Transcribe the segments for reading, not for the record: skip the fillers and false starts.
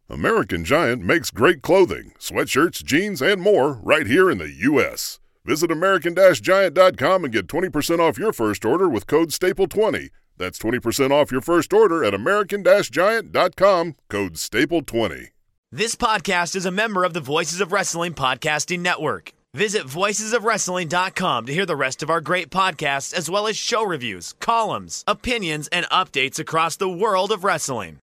American Giant makes great clothing, sweatshirts, jeans, and more right here in the U.S. Visit American-Giant.com and get 20% off your first order with code STAPLE20. That's 20% off your first order at American-Giant.com, code STAPLE20. This podcast is a member of the Voices of Wrestling Podcasting Network. Visit voicesofwrestling.com to hear the rest of our great podcasts, as well as show reviews, columns, opinions, and updates across the world of wrestling.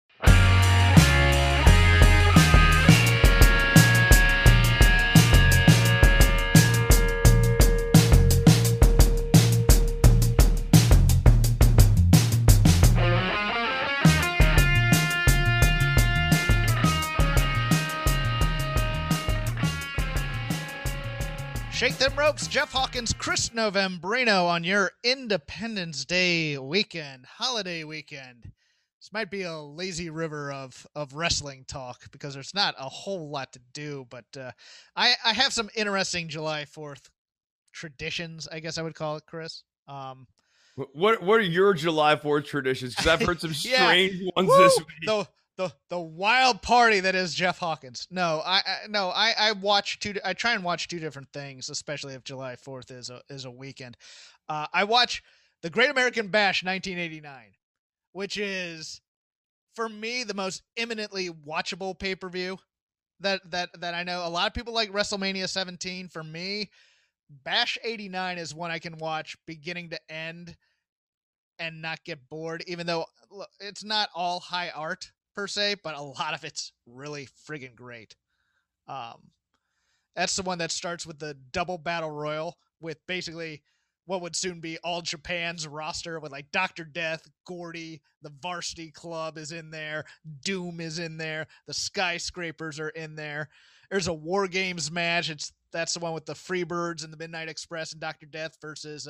Shake them ropes, Jeff Hawkins, Chris Novembrino on your Independence Day weekend, holiday weekend. This might be a lazy river of wrestling talk because there's not a whole lot to do, but I have some interesting July 4th traditions, I guess I would call it, Chris. What are your July 4th traditions? Because I've heard some strange ones Woo! this week. The wild party that is Jeff Hawkins. I watch two. I try and watch two different things, especially if July 4th is a weekend. I watch the Great American Bash 1989, which is for me the most imminently watchable pay-per-view that I know. A lot of people like WrestleMania 17. For me, Bash 89 is one I can watch beginning to end and not get bored, even though look, it's not all high art per se, but a lot of it's really friggin' great. That's the one that starts with the double battle royal with basically what would soon be All Japan's roster with like Dr. Death, Gordy, the Varsity Club is in there, Doom is in there, the Skyscrapers are in there. There's a War Games match. That's the one with the Freebirds and the Midnight Express and Dr. Death versus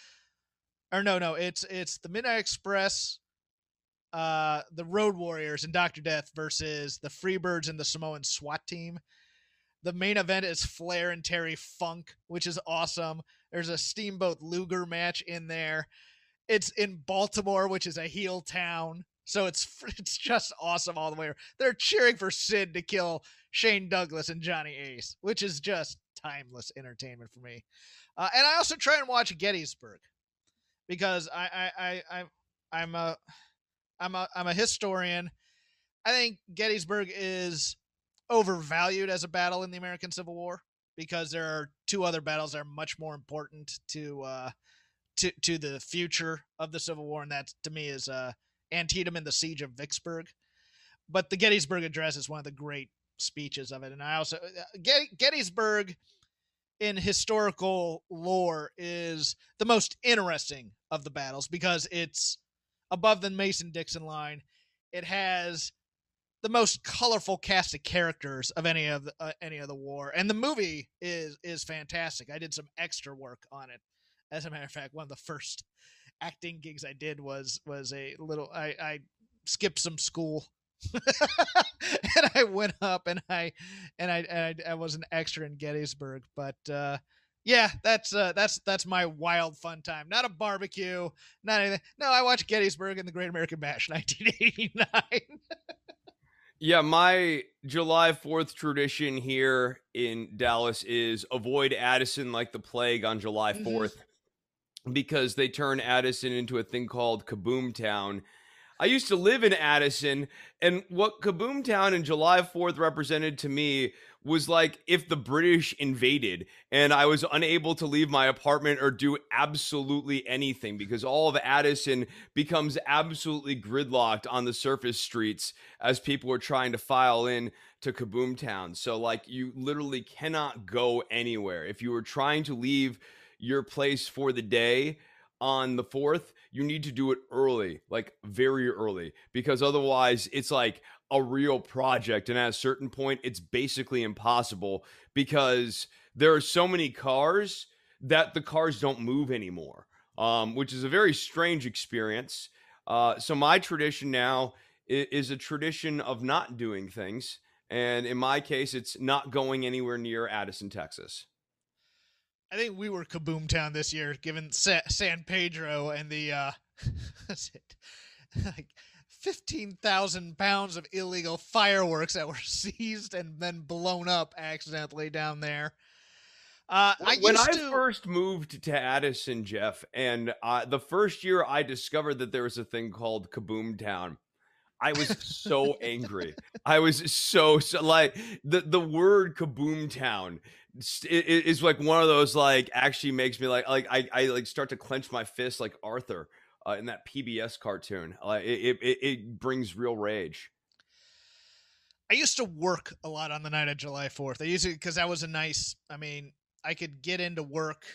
it's the Midnight Express, the Road Warriors and Dr. Death versus the Freebirds and the Samoan SWAT team. The main event is Flair and Terry Funk, which is awesome. There's a Steamboat Luger match in there. It's in Baltimore, which is a heel town. So it's just awesome all the way. They're cheering for Sid to kill Shane Douglas and Johnny Ace, which is just timeless entertainment for me. And I also try and watch Gettysburg because I'm a historian. I think Gettysburg is overvalued as a battle in the American Civil War because there are two other battles that are much more important to the future of the Civil War, and that to me is Antietam and the Siege of Vicksburg. But the Gettysburg Address is one of the great speeches of it, and I also Gettysburg in historical lore is the most interesting of the battles because it's above the Mason-Dixon line. It has the most colorful cast of characters of any of the war, and the movie is fantastic. I did some extra work on it. As a matter of fact, one of the first acting gigs I did was a little. I skipped some school, and I went up and I was an extra in Gettysburg. But yeah, that's my wild fun time. Not a barbecue, not anything. No, I watched Gettysburg and the Great American Bash 1989. Yeah, my July 4th tradition here in Dallas is avoid Addison like the plague on July 4th because they turn Addison into a thing called Kaboom Town. I used to live in Addison, and what Kaboom Town and July 4th represented to me was like if the British invaded and I was unable to leave my apartment or do absolutely anything because all of Addison becomes absolutely gridlocked on the surface streets as people are trying to file in to Kaboom Town. So like you literally cannot go anywhere. If you were trying to leave your place for the day on the 4th, you need to do it early, like very early, because otherwise it's like a real project. And at a certain point, it's basically impossible because there are so many cars that the cars don't move anymore, which is a very strange experience. So my tradition now is a tradition of not doing things. And in my case, it's not going anywhere near Addison, Texas. I think we were Kaboom Town this year, given San Pedro and the like 15,000 pounds of illegal fireworks that were seized and then blown up accidentally down there. When I first moved to Addison, Jeff, and the first year I discovered that there was a thing called Kaboom Town, I was so angry. I was so like the word Kaboom Town is like one of those like actually makes me like I like start to clench my fist like Arthur in that PBS cartoon. It brings real rage. I used to work a lot on the night of July 4th. I used to, because that was I could get into work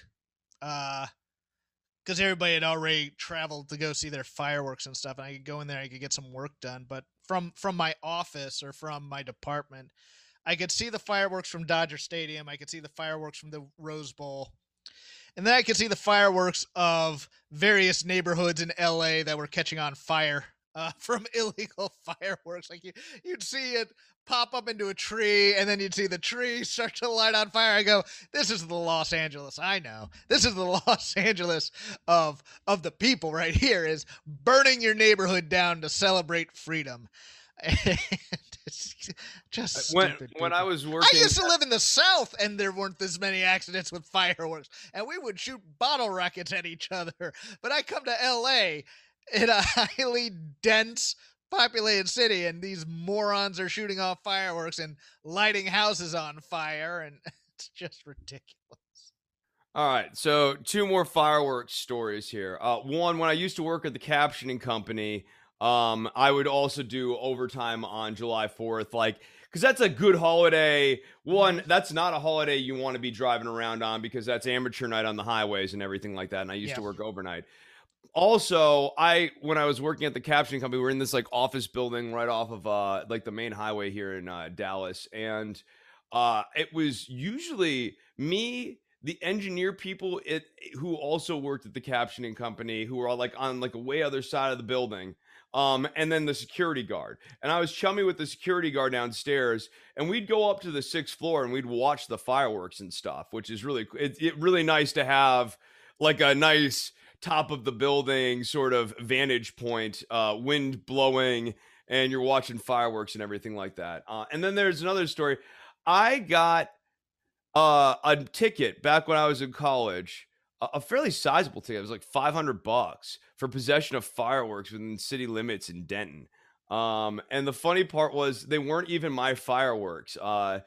because everybody had already traveled to go see their fireworks and stuff, and I could go in there, I could get some work done. But from my office or from my department, I could see the fireworks from Dodger Stadium. I could see the fireworks from the Rose Bowl. And then I could see the fireworks of various neighborhoods in LA that were catching on fire from illegal fireworks. Like you'd see it pop up into a tree, and then you'd see the tree start to light on fire. I go, this is the Los Angeles I know. This is the Los Angeles of the people right here, is burning your neighborhood down to celebrate freedom. And it's just stupid. When I was working, I used to live in the South, and there weren't this many accidents with fireworks, and we would shoot bottle rockets at each other. But I come to LA in a highly dense populated city, and these morons are shooting off fireworks and lighting houses on fire, and it's just ridiculous. All right, so 2 more fireworks stories here. One, when I used to work at the captioning company, I would also do overtime on July 4th, like, because that's a good holiday. One, that's not a holiday you want to be driving around on, because that's amateur night on the highways and everything like that, and I used to work overnight. Also, when I was working at the captioning company, we were in this like office building right off of like the main highway here in Dallas, and it was usually me, the engineer people who also worked at the captioning company, who were all like on like a way other side of the building, and then the security guard. And I was chummy with the security guard downstairs, and we'd go up to the 6th floor and we'd watch the fireworks and stuff, which is really really nice to have like a nice top of the building sort of vantage point, wind blowing, and you're watching fireworks and everything like that. And then there's another story. I got a ticket back when I was in college, a fairly sizable ticket. It was like $500 for possession of fireworks within city limits in Denton. And the funny part was they weren't even my fireworks. I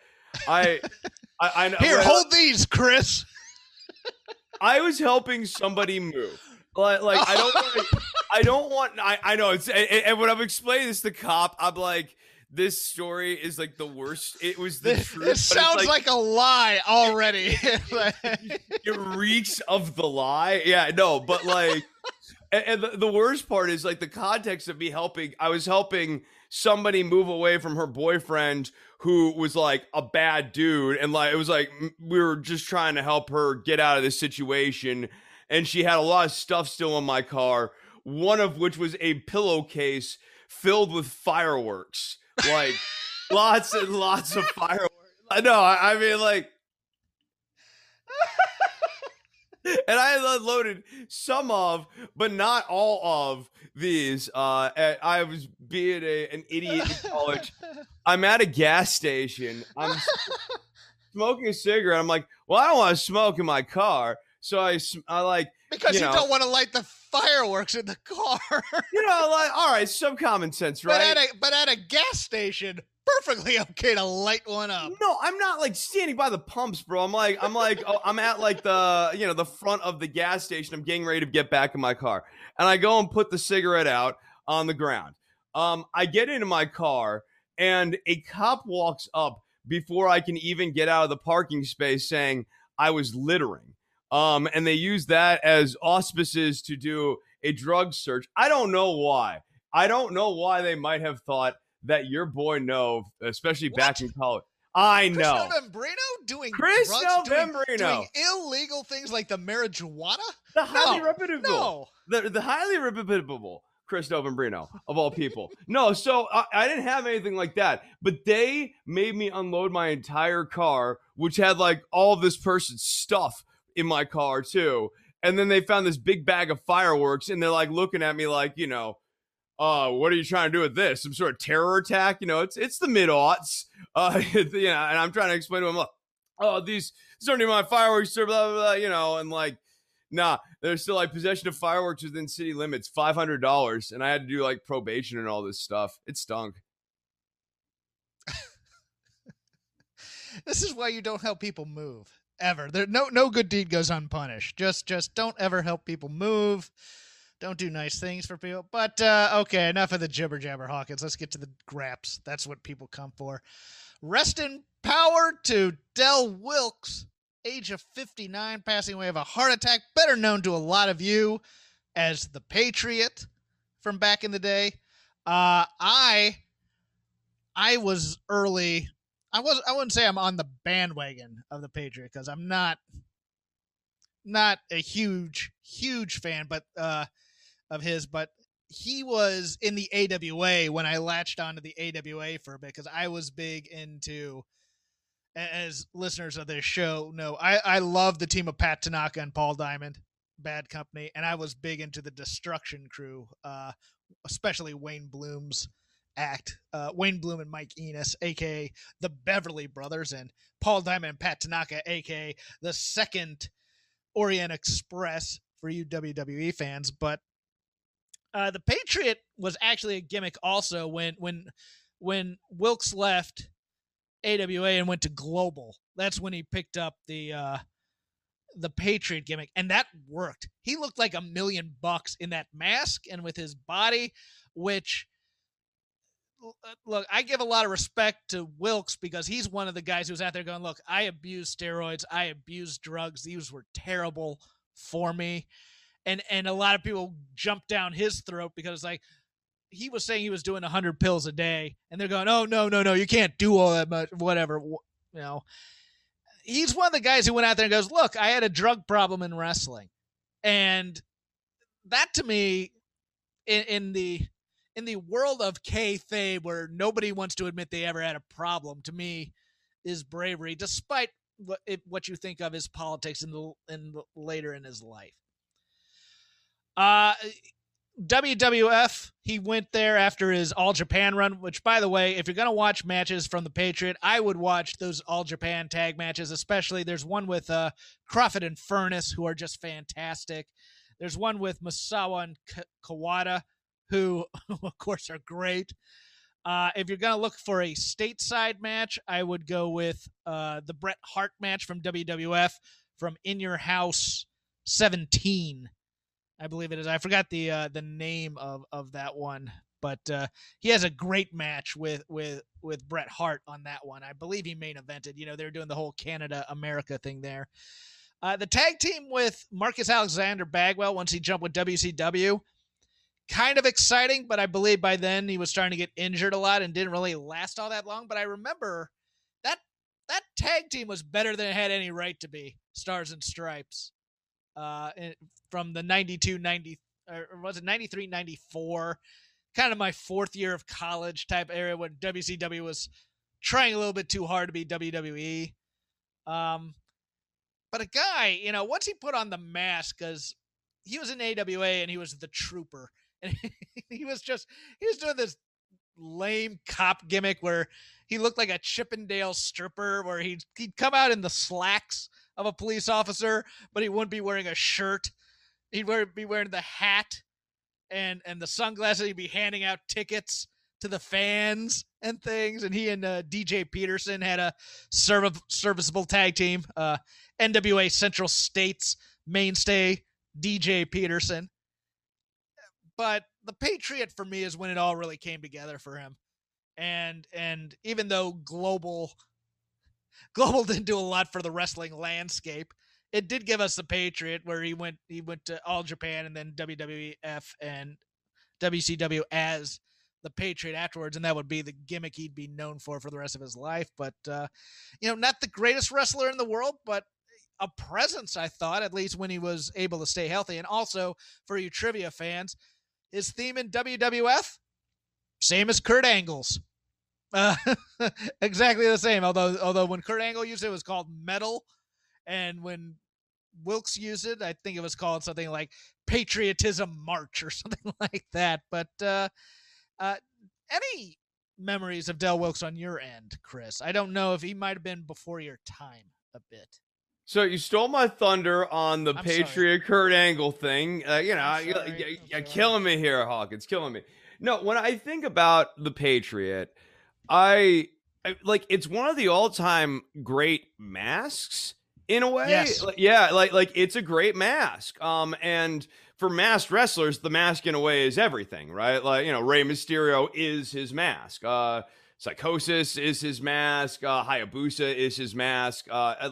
Here, hold these, Chris. I was helping somebody move. Like I know it's, and when I'm explaining this to the cop, I'm like, this story is like the worst. It was the truth. It sounds like a lie already. It reeks of the lie. Yeah, no, but like, and the worst part is like the context of me helping. I was helping somebody move away from her boyfriend, who was like a bad dude, and like it was like we were just trying to help her get out of this situation, and she had a lot of stuff still in my car, one of which was a pillowcase filled with fireworks, like lots and lots of fireworks. No, I mean like, and I unloaded some of, but not all of these. I was being an idiot in college. I'm at a gas station. I'm smoking a cigarette. I'm like, well, I don't want to smoke in my car. So I like, because you don't want to light the fireworks in the car. Like, all right, some common sense, right? But at a gas station, perfectly okay to light one up. No, I'm not like standing by the pumps, bro. I'm like, oh, I'm at like the, the front of the gas station. I'm getting ready to get back in my car, and I go and put the cigarette out on the ground. I get into my car, and a cop walks up before I can even get out of the parking space, saying I was littering. And they use that as auspices to do a drug search. I don't know why. I don't know why they might have thought that your boy Nove, especially back in college. I know. Chris Novembrino doing Chris drugs, Novembrino doing illegal things like the marijuana? The highly reputable. No. The highly reputable Chris Novembrino, of all people. No, so I didn't have anything like that. But they made me unload my entire car, which had like all of this person's stuff in my car too. And then they found this big bag of fireworks, and they're like looking at me like, what are you trying to do with this? Some sort of terror attack? It's the mid-aughts. And I'm trying to explain to him, these aren't even my fireworks, blah, blah, blah, and like, nah, there's still like possession of fireworks within city limits, $500. And I had to do like probation and all this stuff. It stunk. This is why you don't help people move ever. There, no good deed goes unpunished. Just don't ever help people move. Don't do nice things for people. But okay, enough of the jibber jabber, Hawkins. Let's get to the graps. That's what people come for. Rest in power to Del Wilkes, age of 59, passing away of a heart attack, better known to a lot of you as the Patriot from back in the day. I was early. I wouldn't say I'm on the bandwagon of the Patriot because I'm not a huge fan, but of his. But he was in the AWA when I latched onto the AWA for a bit because I was big into. As listeners of this show know, I love the team of Pat Tanaka and Paul Diamond, Bad Company, and I was big into the Destruction Crew, especially Wayne Bloom's act. Wayne Bloom and Mike Enos, a.k.a. the Beverly Brothers, and Paul Diamond and Pat Tanaka, a.k.a. the Second Orient Express for you WWE fans. But the Patriot was actually a gimmick also when Wilkes left AWA and went to Global. That's when he picked up the Patriot gimmick, and that worked. He looked like $1 million in that mask and with his body, which, look, I give a lot of respect to Wilkes because he's one of the guys who's out there going, look, I abused steroids, I abused drugs, these were terrible for me, and a lot of people jumped down his throat because like he was saying he was doing 100 pills a day, and they're going, oh, no, you can't do all that much, whatever, He's one of the guys who went out there and goes, look, I had a drug problem in wrestling. And that to me, in the world of kayfabe where nobody wants to admit they ever had a problem, to me is bravery, despite what you think of his politics later in his life. WWF, he went there after his All Japan run, which, by the way, if you're going to watch matches from the Patriot, I would watch those All Japan tag matches, especially there's one with Crawford and Furnace, who are just fantastic. There's one with Misawa and Kawada, who, of course, are great. If you're going to look for a stateside match, I would go with the Bret Hart match from WWF from In Your House 17. I believe it is. I forgot the name of that one, but he has a great match with Bret Hart on that one. I believe he main evented. They're doing the whole Canada America thing there. The tag team with Marcus Alexander Bagwell once he jumped with WCW, kind of exciting, but I believe by then he was starting to get injured a lot and didn't really last all that long. But I remember that tag team was better than it had any right to be. Stars and Stripes. From the 92-90, or was it 93-94, kind of my fourth year of college type area when WCW was trying a little bit too hard to be WWE. But a guy, once he put on the mask, because he was in AWA and he was the Trooper, and he was doing this lame cop gimmick where he looked like a Chippendale stripper, where he'd come out in the slacks of a police officer, but he wouldn't be wearing a shirt. He'd be wearing the hat and the sunglasses. He'd be handing out tickets to the fans and things. And he and DJ Peterson had a serviceable tag team. NWA Central States mainstay DJ Peterson. But the Patriot for me is when it all really came together for him. And even though Global didn't do a lot for the wrestling landscape, it did give us the Patriot, where he went to All Japan and then WWF and WCW as the Patriot afterwards, and that would be the gimmick he'd be known for the rest of his life. But not the greatest wrestler in the world, but a presence, I thought, at least when he was able to stay healthy. And also, for you trivia fans, his theme in WWF, same as Kurt Angle's. Exactly the same. Although when Kurt Angle used it was called Metal, and when Wilkes used it. I think it was called something like Patriotism March or something like that. But any memories of Del Wilkes on your end, Chris? I don't know if he might have been before your time a bit. So you stole my thunder on the I'm Patriot Kurt Angle thing. I'm killing me here, Hawkins. Killing me. No, when I think about the Patriot, I like it's one of the all-time great masks in a way. Yes. Like it's a great mask. And for masked wrestlers, the mask in a way is everything, right? Like, Rey Mysterio is his mask. Psychosis is his mask. Hayabusa is his mask.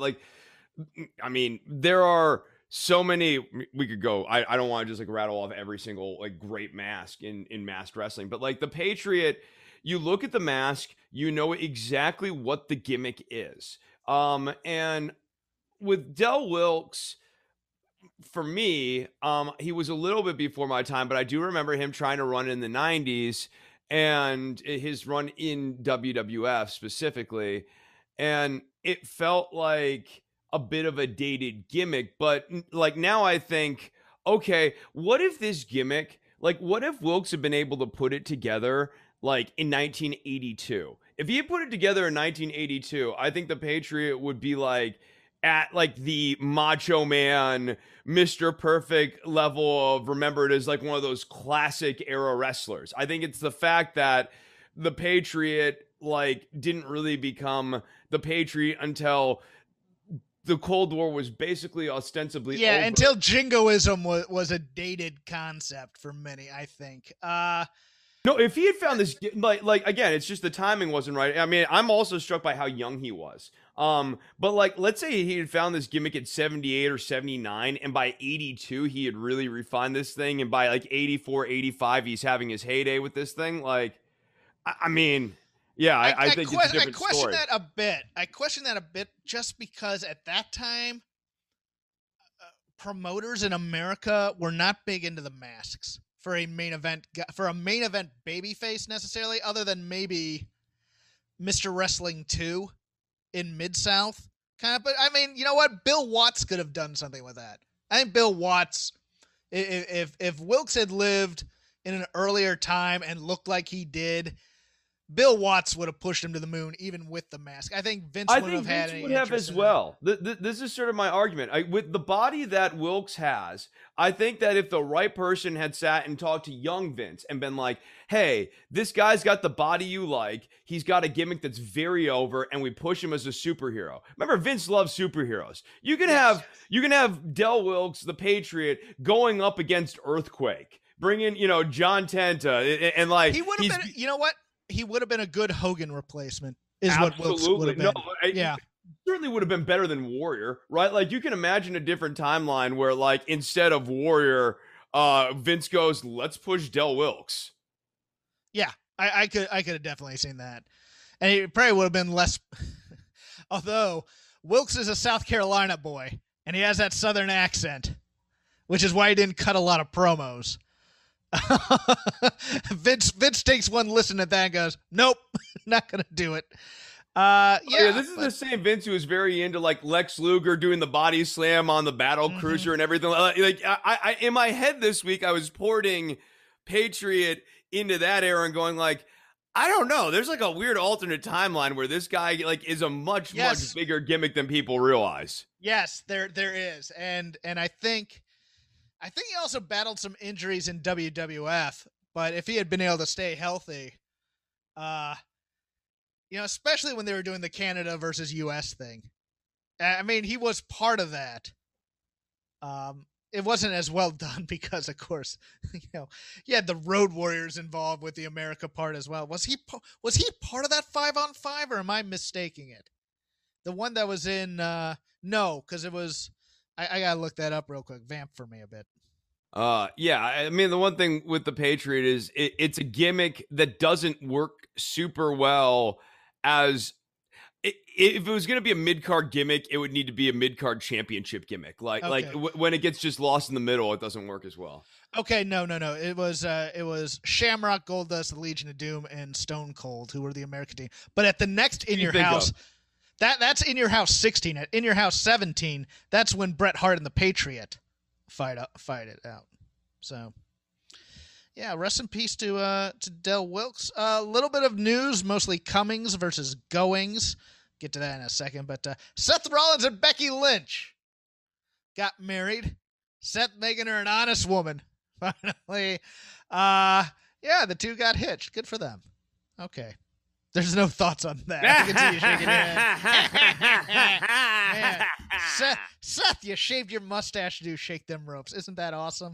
There are so many we could go. I don't want to just like rattle off every single like great mask in masked wrestling, but like the Patriot, you look at the mask, you know exactly what the gimmick is. And with Del Wilkes, for me, he was a little bit before my time, but I do remember him trying to run in the 90s and his run in WWF specifically. And it felt like a bit of a dated gimmick, but like now I think, okay, what if this gimmick, like what if Wilkes had been able to put it together like in 1982? If he had put it together in 1982, I think the Patriot would be like at like the Macho Man, Mr. Perfect level of remembered as like one of those classic era wrestlers. I think it's the fact that the Patriot like didn't really become the Patriot until the Cold War was basically ostensibly over. Until jingoism was a dated concept for many, I think. No, if he had found this, like again, it's just the timing wasn't right. I mean, I'm also struck by how young he was. But like, let's say he had found this gimmick at 78 or 79, and by 82, he had really refined this thing, and by like 84, 85, he's having his heyday with this thing. Like, I think it's a different story. I question that a bit just because at that time, promoters in America were not big into the masks for a main event babyface necessarily, other than maybe Mr. Wrestling 2 in Mid-South. But I mean, you know what? Bill Watts could have done something with that. I think Bill Watts, if Wilkes had lived in an earlier time and looked like he did, Bill Watts would have pushed him to the moon, even with the mask. I think Vince would have had any interest as well. This is sort of my argument. With the body that Wilkes has, I think that if the right person had sat and talked to young Vince and been like, hey, this guy's got the body you like. He's got a gimmick that's very over, and we push him as a superhero. Remember, Vince loves superheroes. You can have Del Wilkes, the Patriot, going up against Earthquake. Bring in, John Tenta, and like he would have been. You know what? He would have been a good Hogan replacement, is what Wilkes would have been. Certainly would have been better than Warrior, right? Like, you can imagine a different timeline where, like, instead of Warrior, Vince goes, let's push Del Wilkes. Yeah, I could have definitely seen that. And it probably would have been less. Although, Wilkes is a South Carolina boy, and he has that Southern accent, which is why he didn't cut a lot of promos. Vince takes one listen at that and goes, nope, not gonna do it. This is the same Vince who was very into like Lex Luger doing the body slam on the battle cruiser and everything. Like I in my head this week I was porting Patriot into that era and going like, I don't know, there's like a weird alternate timeline where this guy like is a much bigger gimmick than people realize. Yes, there is, and I think he also battled some injuries in WWF, but if he had been able to stay healthy, especially when they were doing the Canada versus US thing, I mean, he was part of that. It wasn't as well done because, of course, you had the Road Warriors involved with the America part as well. Was he part of that 5-on-5, or am I mistaking it? The one that was in, no, because it was. I gotta look that up real quick. Vamp for me a bit. I mean, the one thing with the Patriot is it's a gimmick that doesn't work super well as if it was going to be a mid-card gimmick, it would need to be a mid-card championship gimmick. Like when it gets just lost in the middle, it doesn't work as well. Okay, no. It was Shamrock, Goldust, the Legion of Doom, and Stone Cold, who were the American team. But at the next In Your House. That's In Your House 16. In Your House 17, that's when Bret Hart and the Patriot fight it out. So, yeah, rest in peace to Del Wilkes. A little bit of news, mostly comings versus goings. Get to that in a second. But Seth Rollins and Becky Lynch got married. Seth making her an honest woman. Finally. Yeah, the two got hitched. Good for them. Okay. There's no thoughts on that. I can see you shaking your head. Seth, you shaved your mustache to shake them ropes. Isn't that awesome?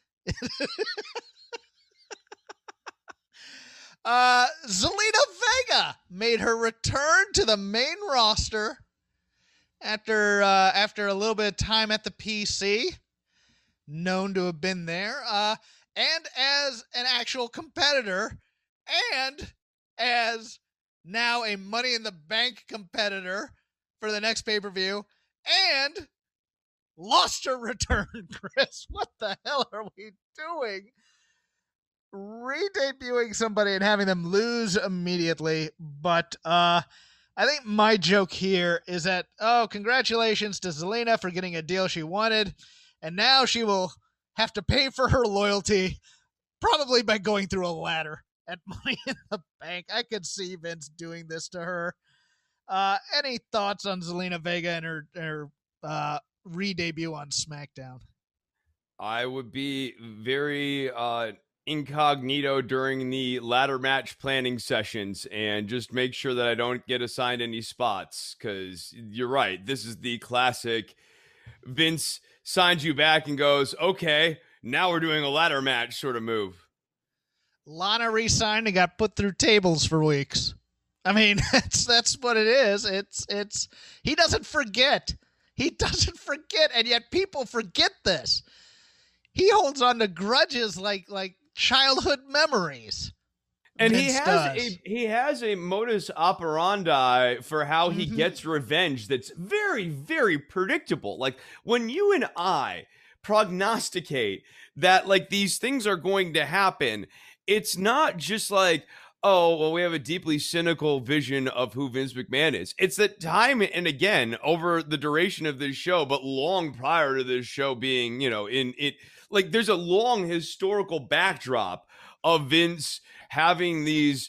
Zelina Vega made her return to the main roster after a little bit of time at the PC, known to have been there, and as an actual competitor, and as now a Money in the Bank competitor for the next pay-per-view, and lost her return, Chris. What the hell are we doing? Re-debuting somebody and having them lose immediately. But I think my joke here is that, congratulations to Zelina for getting a deal she wanted, and now she will have to pay for her loyalty, probably by going through a ladder at Money in the Bank. I could see Vince doing this to her. Any thoughts on Zelina Vega and her re-debut on SmackDown? I would be very incognito during the ladder match planning sessions and just make sure that I don't get assigned any spots, because you're right. This is the classic Vince signs you back and goes, okay, now we're doing a ladder match sort of move. Lana re-signed and got put through tables for weeks. I mean, that's what it is. It's he doesn't forget. He doesn't forget, and yet people forget this. He holds on to grudges like childhood memories. And Vince he has a modus operandi for how he gets revenge that's very, very predictable. Like when you and I prognosticate that like these things are going to happen, it's not just like, oh, well, we have a deeply cynical vision of who Vince McMahon is. It's that time and again over the duration of this show, but long prior to this show being, in it, like there's a long historical backdrop of Vince having these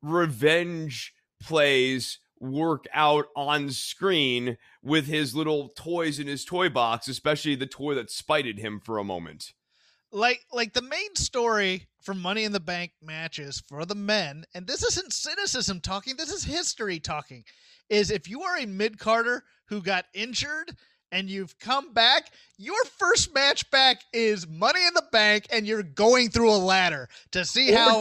revenge plays work out on screen with his little toys in his toy box, especially the toy that spited him for a moment. Like the main story for Money in the Bank matches for the men, and this isn't cynicism talking, this is history talking, is if you are a mid-carder who got injured and you've come back, your first match back is Money in the Bank, and you're going through a ladder to see how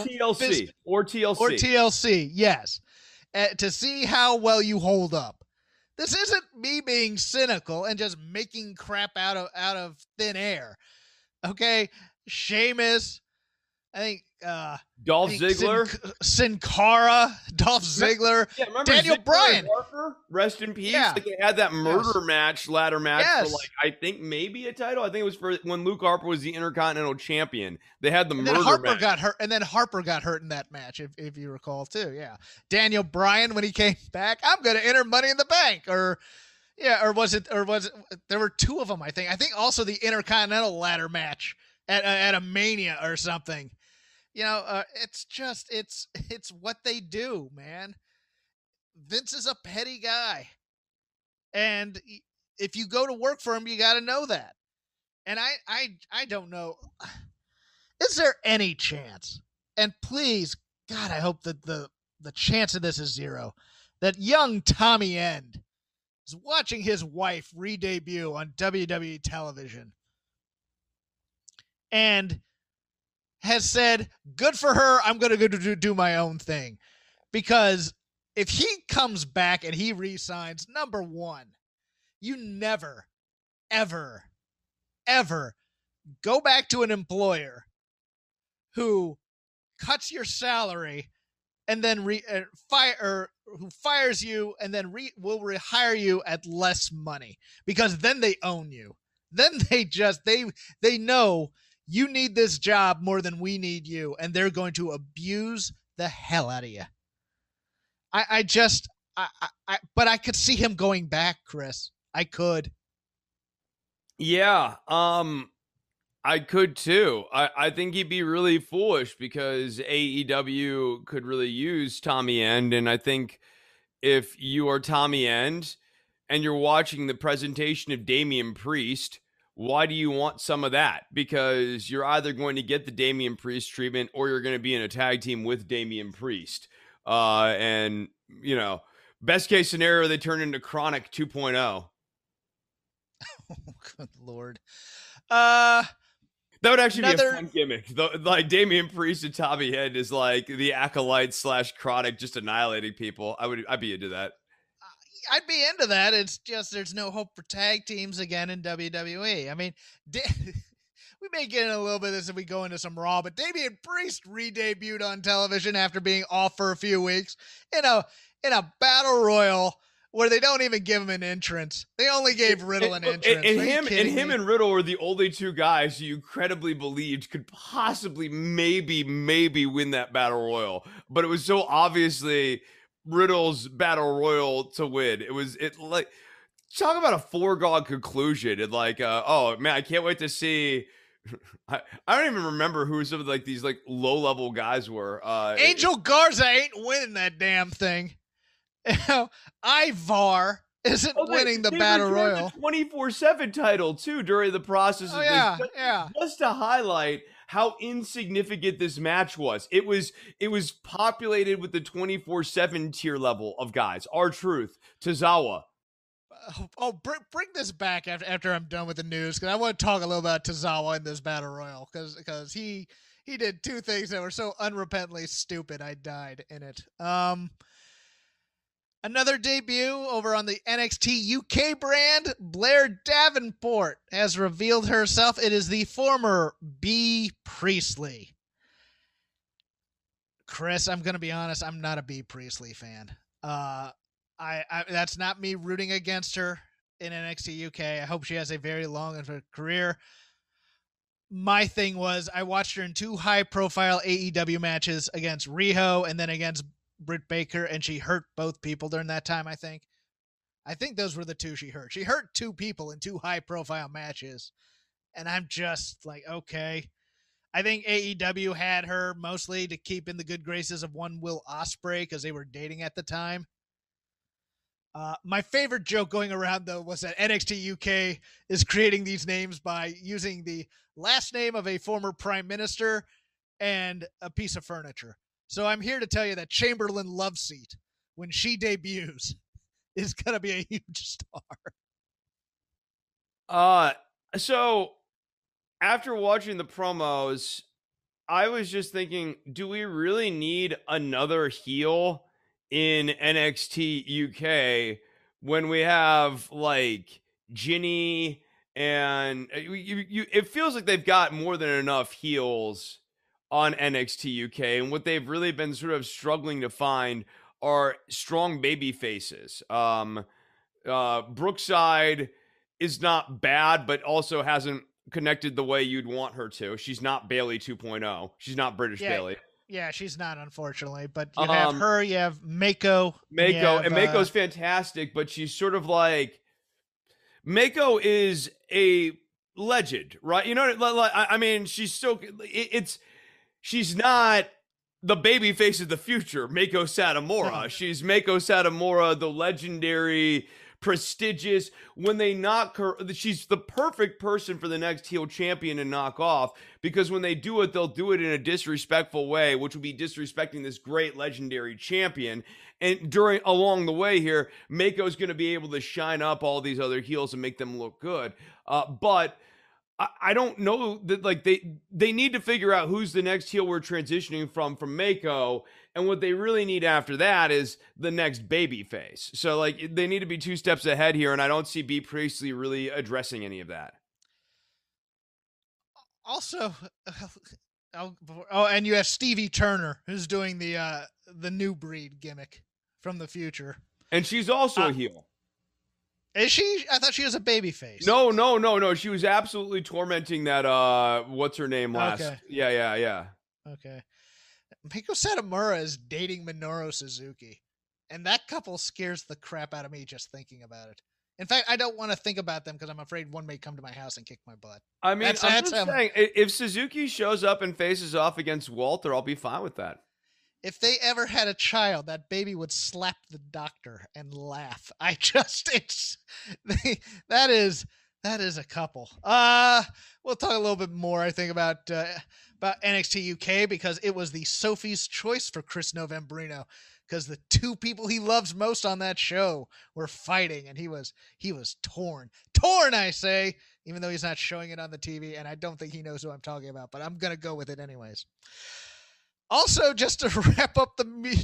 TLC, yes, to see how well you hold up. This isn't me being cynical and just making crap out of thin air. Okay, Sheamus, I think Dolph Ziggler, Sin Cara, Dolph Ziggler, yeah, Daniel Ziggler Bryan. Harper, rest in peace. Yeah. Like they had that murder match, ladder match Yes. for like I think maybe a title. I think it was for when Luke Harper was the Intercontinental Champion. They had the murder match. Got hurt, and then Harper got hurt in that match, if you recall too. Yeah, Daniel Bryan when he came back, I'm going to enter Money in the Bank, or was it? There were two of them, I think. I think also the Intercontinental ladder match at a Mania or something. It's what they do, man. Vince is a petty guy, and if you go to work for him, you got to know that. And I don't know. Is there any chance? And please, God, I hope that the chance of this is zero. That young Tommy End is watching his wife re-debut on WWE television and has said, good for her, I'm going to go do my own thing. Because if he comes back and he re-signs, number one, you never, ever, ever go back to an employer who cuts your salary and then who fires you and then will rehire you at less money, because then they own you. Then they know you need this job more than we need you, and they're going to abuse the hell out of you. but I could see him going back, Chris. I could. Yeah, I could too. I think he'd be really foolish because AEW could really use Tommy End, and I think if you are Tommy End and you're watching the presentation of Damian Priest, why do you want some of that? Because you're either going to get the Damian Priest treatment or you're going to be in a tag team with Damian Priest. And, best case scenario, they turn into Chronic 2.0. Oh, good Lord. That would actually be a fun gimmick. Like Damian Priest and Tommy End is like the acolyte / Chronic just annihilating people. I'd be into that. I'd be into that. It's just there's no hope for tag teams again in WWE. I mean, we may get in a little bit of this if we go into some Raw, but Damian Priest re-debuted on television after being off for a few weeks in a battle royal where they don't even give him an entrance. They only gave Riddle an entrance. And him and Riddle were the only two guys you credibly believed could possibly maybe win that battle royal. But it was so obviously Riddle's battle royal to win. It like talk about a foregone conclusion. And like, oh man, I can't wait to see. I don't even remember who some of like these like low level guys were. Angel Garza ain't winning that damn thing. Ivar isn't winning the battle royal. 24/7 title too during the process of this. Yeah. Just to highlight how insignificant this match was. It was populated with the 24/7 tier level of guys. R-Truth, Tozawa. Bring this back after I'm done with the news, because I want to talk a little about Tozawa in this battle royal, because he did two things that were so unrepentantly stupid. I died in it. Another debut over on the NXT UK brand. Blair Davenport has revealed herself. It is the former Bea Priestley. Chris, I'm going to be honest. I'm not a Bea Priestley fan. I that's not me rooting against her in NXT UK. I hope she has a very long career. My thing was I watched her in 2 high-profile AEW matches against Riho and then against Britt Baker, and she hurt both people during that time, I think. I think those were the 2 she hurt. She hurt 2 people in 2 high-profile matches, and I'm just like, okay. I think AEW had her mostly to keep in the good graces of one Will Ospreay because they were dating at the time. My favorite joke going around, though, was that NXT UK is creating these names by using the last name of a former prime minister and a piece of furniture. So I'm here to tell you that Chamberlain Loveseat, when she debuts, is going to be a huge star. So after watching the promos, I was just thinking, do we really need another heel in NXT UK when we have like Ginny and it feels like they've got more than enough heels on NXT UK, and what they've really been sort of struggling to find are strong baby faces. Brookside is not bad, but also hasn't connected the way you'd want her to. She's not Bailey 2.0. She's not British Bailey. Yeah, she's not, unfortunately. But you have her, you have Mako. And Mako's fantastic, but she's sort of like... Mako is a legend, right? You know, I mean, she's so... She's not the baby face of the future, Mako Satomura. She's Mako Satomura, the legendary, prestigious. When they knock her, she's the perfect person for the next heel champion to knock off, because when they do it, they'll do it in a disrespectful way, which would be disrespecting this great legendary champion. And along the way here, Mako's going to be able to shine up all these other heels and make them look good. But I don't know that, like, they need to figure out who's the next heel we're transitioning from Mako, and what they really need after that is the next baby face. So, like, they need to be 2 steps ahead here, and I don't see Bea Priestley really addressing any of that. Also, and you have Stevie Turner, who's doing the new breed gimmick from the future, and she's also a heel. Is she? I thought she was a babyface. No. She was absolutely tormenting that, what's her name last? Okay. Yeah. Okay. Mako Satomura is dating Minoru Suzuki. And that couple scares the crap out of me just thinking about it. In fact, I don't want to think about them because I'm afraid one may come to my house and kick my butt. I mean, I'm just saying, if Suzuki shows up and faces off against Walter, I'll be fine with that. If they ever had a child, that baby would slap the doctor and laugh. That is a couple. We'll talk a little bit more, I think, about NXT UK because it was the Sophie's choice for Chris Novembrino. Because the two people he loves most on that show were fighting, and he was torn, I say, even though he's not showing it on the TV, and I don't think he knows who I'm talking about, but I'm gonna go with it anyways. Also, just to wrap up the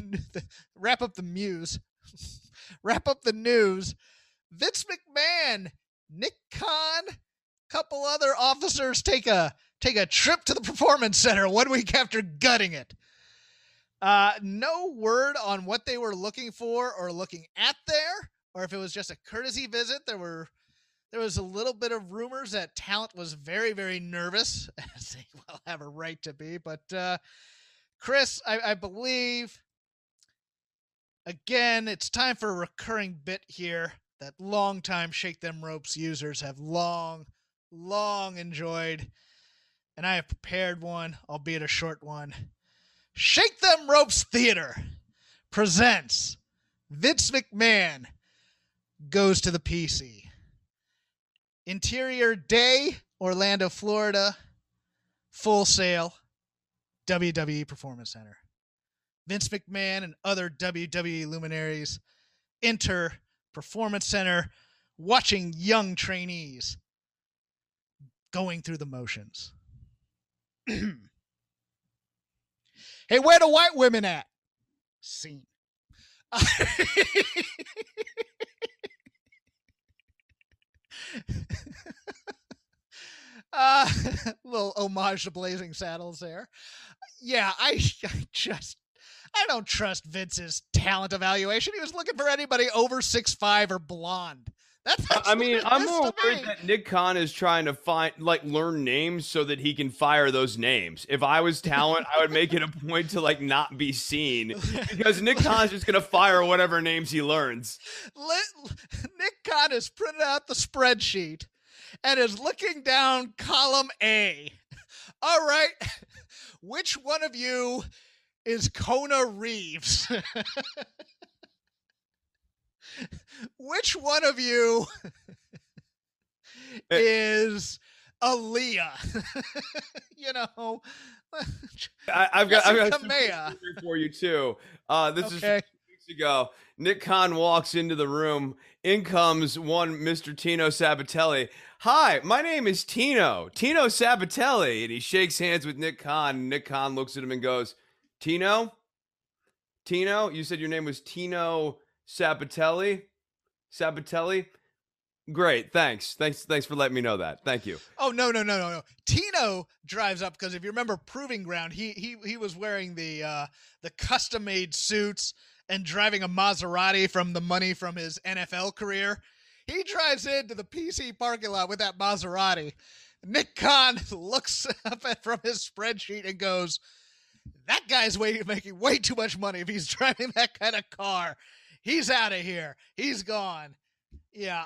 news, Vince McMahon, Nick Khan, couple other officers take a trip to the Performance Center 1 week after gutting it. No word on what they were looking for or looking at there, or if it was just a courtesy visit. There was a little bit of rumors that talent was very, very nervous, as they well have a right to be. But Chris, I believe, again, it's time for a recurring bit here that longtime Shake Them Ropes users have long enjoyed, and I have prepared one, albeit a short one. Shake Them Ropes Theater presents Vince McMahon Goes to the PC. Interior Day, Orlando, Florida. Full Sail, WWE Performance Center. Vince McMahon and other WWE luminaries enter Performance Center watching young trainees going through the motions. Hey, where the white women at? Scene. Little homage to Blazing Saddles there. Yeah, I don't trust Vince's talent evaluation. He was looking for anybody over 6'5" or blonde. I'm more worried that Nick Khan is trying to learn names so that he can fire those names. If I was talent, I would make it a point to not be seen because Nick Khan's just going to fire whatever names he learns. Nick Khan has printed out the spreadsheet and is looking down column A. All right, which one of you is Kona Reeves? Which one of you is Aaliyah? I've got Kamea for you too. This is 2 weeks ago. Nick Khan walks into the room. In comes one Mr. Tino Sabatelli. Hi, my name is Tino Sabatelli, and he shakes hands with Nick Khan. And Nick Khan looks at him and goes, Tino, you said your name was Tino Sabatelli? Great, thanks for letting me know that. Thank you. Oh, no. Tino drives up because if you remember Proving Ground, he was wearing the custom-made suits and driving a Maserati from the money from his NFL career. He drives into the PC parking lot with that Maserati. Nick Khan looks up from his spreadsheet and goes, that guy's making way too much money if he's driving that kind of car. He's out of here. He's gone. Yeah,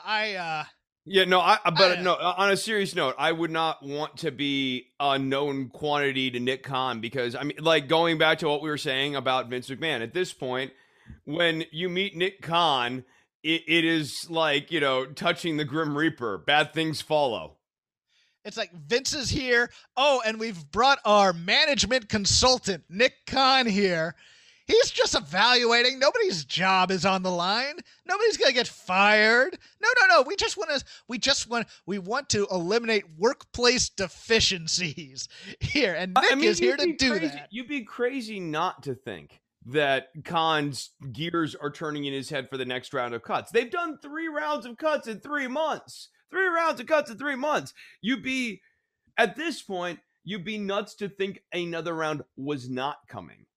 on a serious note, I would not want to be a known quantity to Nick Khan because, going back to what we were saying about Vince McMahon, at this point, when you meet Nick Khan, it is like, touching the Grim Reaper. Bad things follow. It's like Vince is here. Oh, and we've brought our management consultant, Nick Khan, here. He's just evaluating. Nobody's job is on the line. Nobody's going to get fired. No. We want to eliminate workplace deficiencies here. And Nick is here to do that. You'd be crazy not to think that Khan's gears are turning in his head for the next round of cuts. They've done 3 rounds of cuts in 3 months. 3 rounds of cuts in 3 months. At this point, you'd be nuts to think another round was not coming.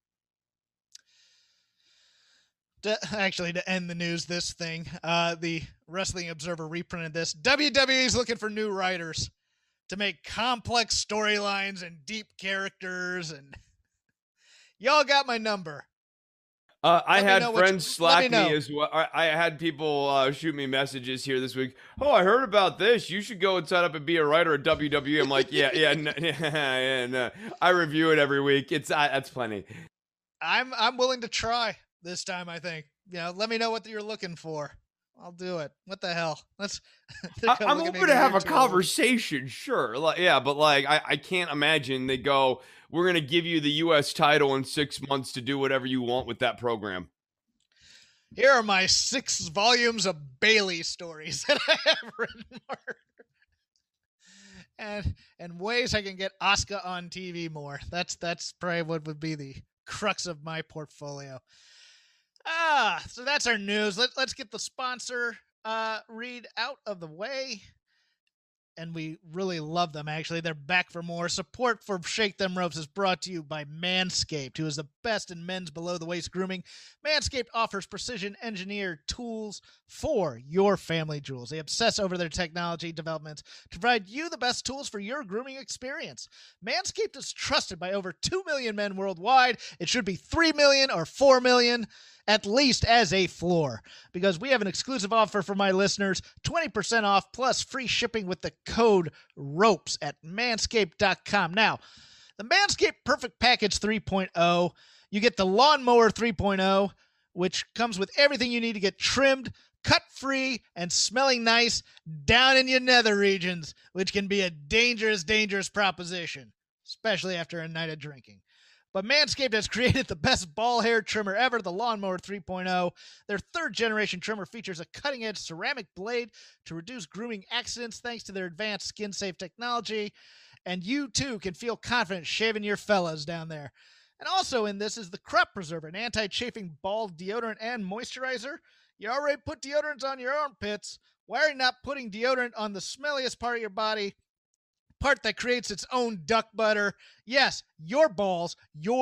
To end the news, the Wrestling Observer reprinted this. WWE is looking for new writers to make complex storylines and deep characters, and y'all got my number. I had friends slack me as well. I had people shoot me messages here this week. Oh, I heard about this. You should go and sign up and be a writer at WWE. I'm like, no. I review it every week. That's plenty. I'm willing to try this time. I think, let me know what you're looking for. I'll do it. What the hell? I'm open to have a conversation, sure. But I can't imagine they go, we're going to give you the U.S. title in 6 months to do whatever you want with that program. Here are my 6 volumes of Bayley stories that I have written, Mark. And ways I can get Asuka on TV more. That's probably what would be the crux of my portfolio. So that's our news. Let's get the sponsor read out of the way. And we really love them, actually. They're back for more. Support for Shake Them Ropes is brought to you by Manscaped, who is the best in men's below-the-waist grooming. Manscaped offers precision-engineered tools for your family jewels. They obsess over their technology developments to provide you the best tools for your grooming experience. Manscaped is trusted by over 2 million men worldwide. It should be 3 million or 4 million, at least as a floor, because we have an exclusive offer for my listeners, 20% off plus free shipping with the code ROPES at manscaped.com. Now, the Manscaped Perfect Package 3.0, you get the Lawnmower 3.0, which comes with everything you need to get trimmed, cut-free, and smelling nice down in your nether regions, which can be a dangerous, dangerous proposition, especially after a night of drinking. But Manscaped has created the best ball hair trimmer ever, the Lawnmower 3.0. Their third-generation trimmer features a cutting-edge ceramic blade to reduce grooming accidents thanks to their advanced skin-safe technology. And you, too, can feel confident shaving your fellas down there. And also in this is the Crop Preserver, an anti-chafing ball deodorant and moisturizer. You already put deodorants on your armpits. Why are you not putting deodorant on the smelliest part of your body? Part that creates its own duck butter. Yes, your balls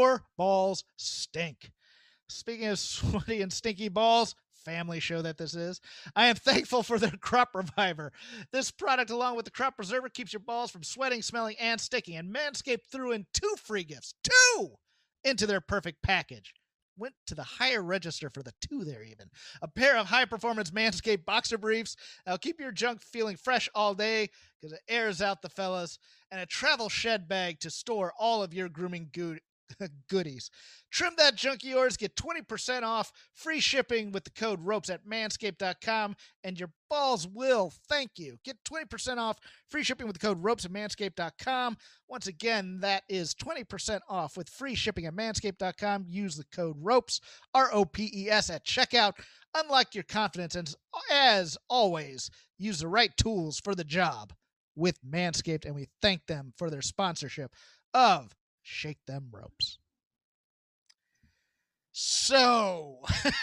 stink. Speaking of sweaty and stinky balls, family show that this is, I am thankful for their Crop Reviver. This product, along with the Crop Preserver, keeps your balls from sweating, smelling, and sticking. And Manscaped threw in 2 free gifts, 2, into their perfect package. Went to the higher register for the 2 there even. A pair of high-performance Manscaped boxer briefs. That'll keep your junk feeling fresh all day because it airs out the fellas. And a travel shed bag to store all of your grooming goodies. Trim that junk of yours. Get 20% off. Free shipping with the code ROPES at manscaped.com. And your balls will thank you. Get 20% off. Free shipping with the code ROPES at manscaped.com. Once again, that is 20% off with free shipping at manscaped.com. Use the code ROPES, ROPES, at checkout. Unlock your confidence. And as always, use the right tools for the job with Manscaped. And we thank them for their sponsorship of Shake Them Ropes. So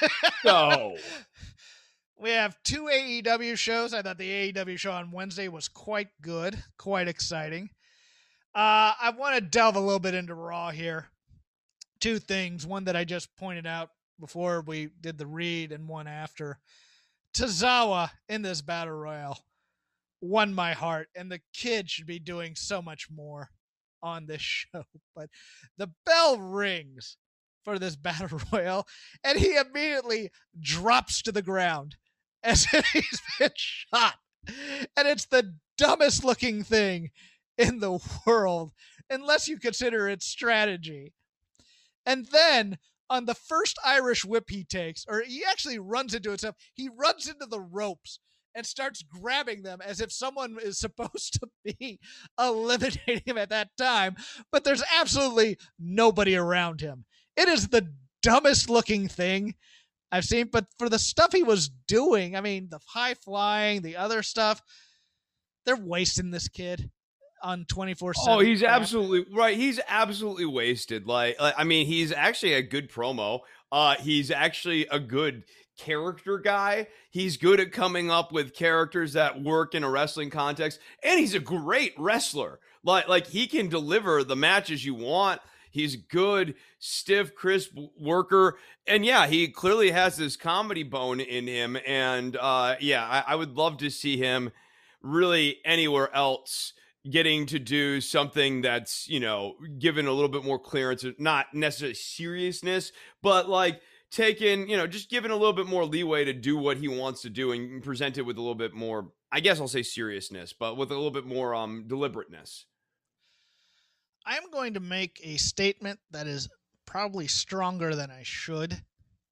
we have 2 AEW shows. I thought the AEW show on Wednesday was quite good, quite exciting. I want to delve a little bit into Raw here. 2 things. One that I just pointed out before we did the read and one after. Tozawa in this battle royal won my heart, and the kid should be doing so much more on this show. But the bell rings for this battle royal, and he immediately drops to the ground as if he's been shot. And it's the dumbest looking thing in the world, unless you consider it strategy. And then on the first Irish whip he takes, or he actually runs into himself, he runs into the ropes and starts grabbing them as if someone is supposed to be eliminating him at that time, but there's absolutely nobody around him. It is the dumbest looking thing I've seen, but for the stuff he was doing, I mean, the high flying, the other stuff, they're wasting this kid on 24/7. Oh, he's absolutely right. He's absolutely wasted. I mean, he's actually a good promo. He's actually a good character guy. He's good at coming up with characters that work in a wrestling context, and he's a great wrestler. Like he can deliver the matches you want. He's good, stiff, crisp worker. And yeah, he clearly has this comedy bone in him. And I would love to see him really anywhere else getting to do something that's, given a little bit more clearance, not necessarily seriousness, but like taken, just given a little bit more leeway to do what he wants to do and present it with a little bit more, I guess I'll say seriousness, but with a little bit more deliberateness. I'm going to make a statement that is probably stronger than I should.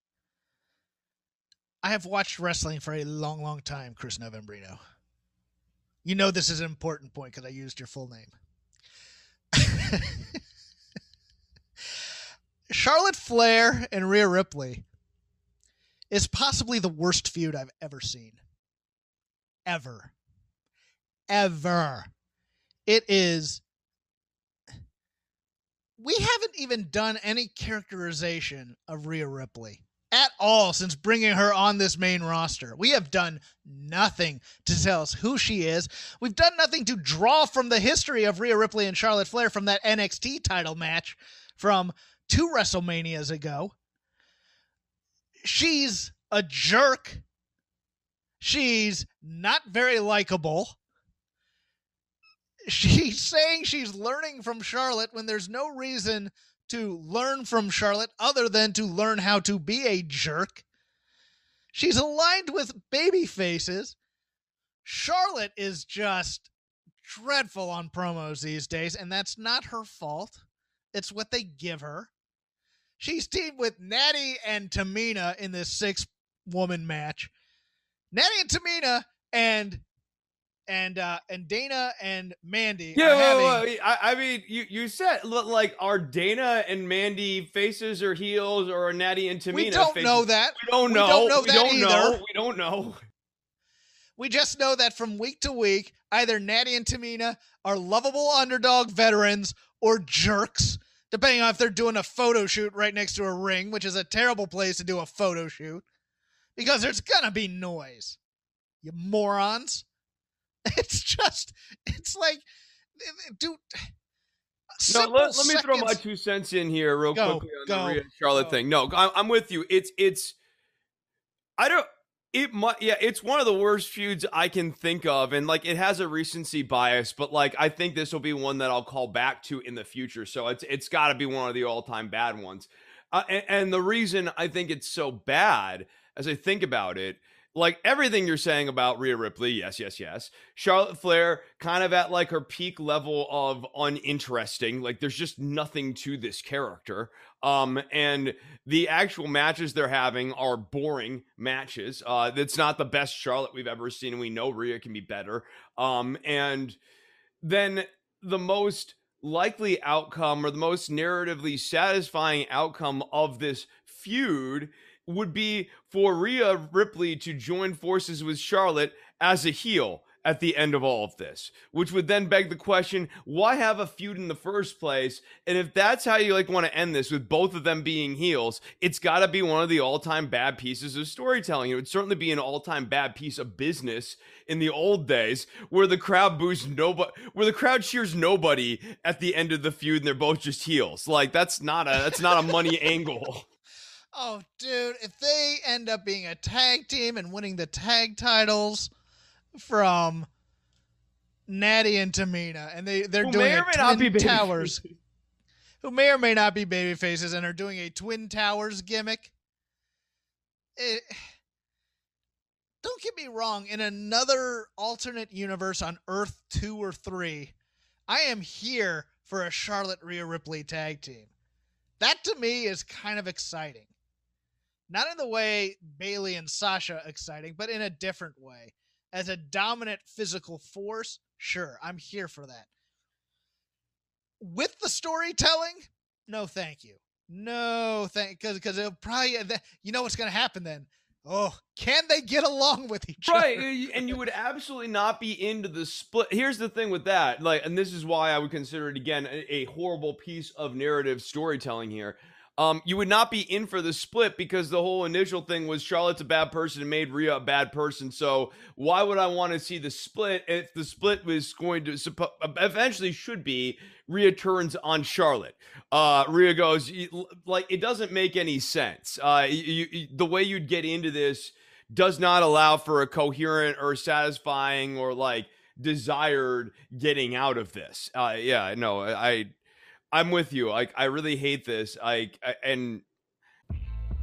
I have watched wrestling for a long, long time, Chris Novembrino. You know this is an important point because I used your full name. Charlotte Flair and Rhea Ripley is possibly the worst feud I've ever seen. Ever. It is. We haven't even done any characterization of Rhea Ripley at all since bringing her on this main roster. We have done nothing to tell us who she is. We've done nothing to draw from the history of Rhea Ripley and Charlotte Flair from that NXT title match from 2 WrestleManias ago. She's a jerk. She's not very likable. She's saying she's learning from Charlotte when there's no reason to learn from Charlotte other than to learn how to be a jerk. She's aligned with baby faces. Charlotte is just dreadful on promos these days, and that's not her fault. It's what they give her. She's teamed with Natty and Tamina in this 6-woman match. Natty and Tamina and Dana and Mandy. I mean, you said, like, are Dana and Mandy faces or heels, or are Natty and Tamina We don't faces? know that. We don't know. We don't know. We just know that from week to week, either Natty and Tamina are lovable underdog veterans or jerks, depending on if they're doing a photo shoot right next to a ring, which is a terrible place to do a photo shoot, because there's gonna be noise. You morons. It's like, dude. No, let me throw my 2 cents in here real quickly on the Rhea Charlotte thing. No, I'm with you. It's one of the worst feuds I can think of, and like, it has a recency bias, but like, I think this will be one that I'll call back to in the future. So it's got to be one of the all-time bad ones. And the reason I think it's so bad, as I think about it, like everything you're saying about Rhea Ripley, yes. Charlotte Flair, kind of at like her peak level of uninteresting. Like, there's just nothing to this character. And the actual matches they're having are boring matches. It's not the best Charlotte we've ever seen, and we know Rhea can be better. And then the most likely outcome, or the most narratively satisfying outcome of this feud, would be for Rhea Ripley to join forces with Charlotte as a heel at the end of all of this, which would then beg the question, why have a feud in the first place? And if that's how you want to end this, with both of them being heels, it's got to be one of the all-time bad pieces of storytelling. It would certainly be an all-time bad piece of business in the old days, where the crowd cheers nobody at the end of the feud and they're both just heels. Like, that's not a money angle. Oh, dude, if they end up being a tag team and winning the tag titles from Natty and Tamina, and they're doing a Twin Towers, who may or may not be baby faces, and are doing a Twin Towers gimmick. Don't get me wrong, in another alternate universe on Earth 2 or 3, I am here for a Charlotte Rhea Ripley tag team. That to me is kind of exciting. Not in the way Bayley and Sasha exciting, but in a different way. As a dominant physical force, sure, I'm here for that. With the storytelling, no thank you. No thank, because it'll probably, you know what's going to happen then. Oh, can they get along with each other? Right, and you would absolutely not be into the split. Here's the thing with that, and this is why I would consider it, again, a horrible piece of narrative storytelling here. You would not be in for the split, because the whole initial thing was Charlotte's a bad person and made Rhea a bad person. So why would I want to see the split if the split was going to eventually should be Rhea turns on Charlotte? Rhea goes, it doesn't make any sense. The way you'd get into this does not allow for a coherent or satisfying or desired getting out of this. I'm with you. I really hate this. And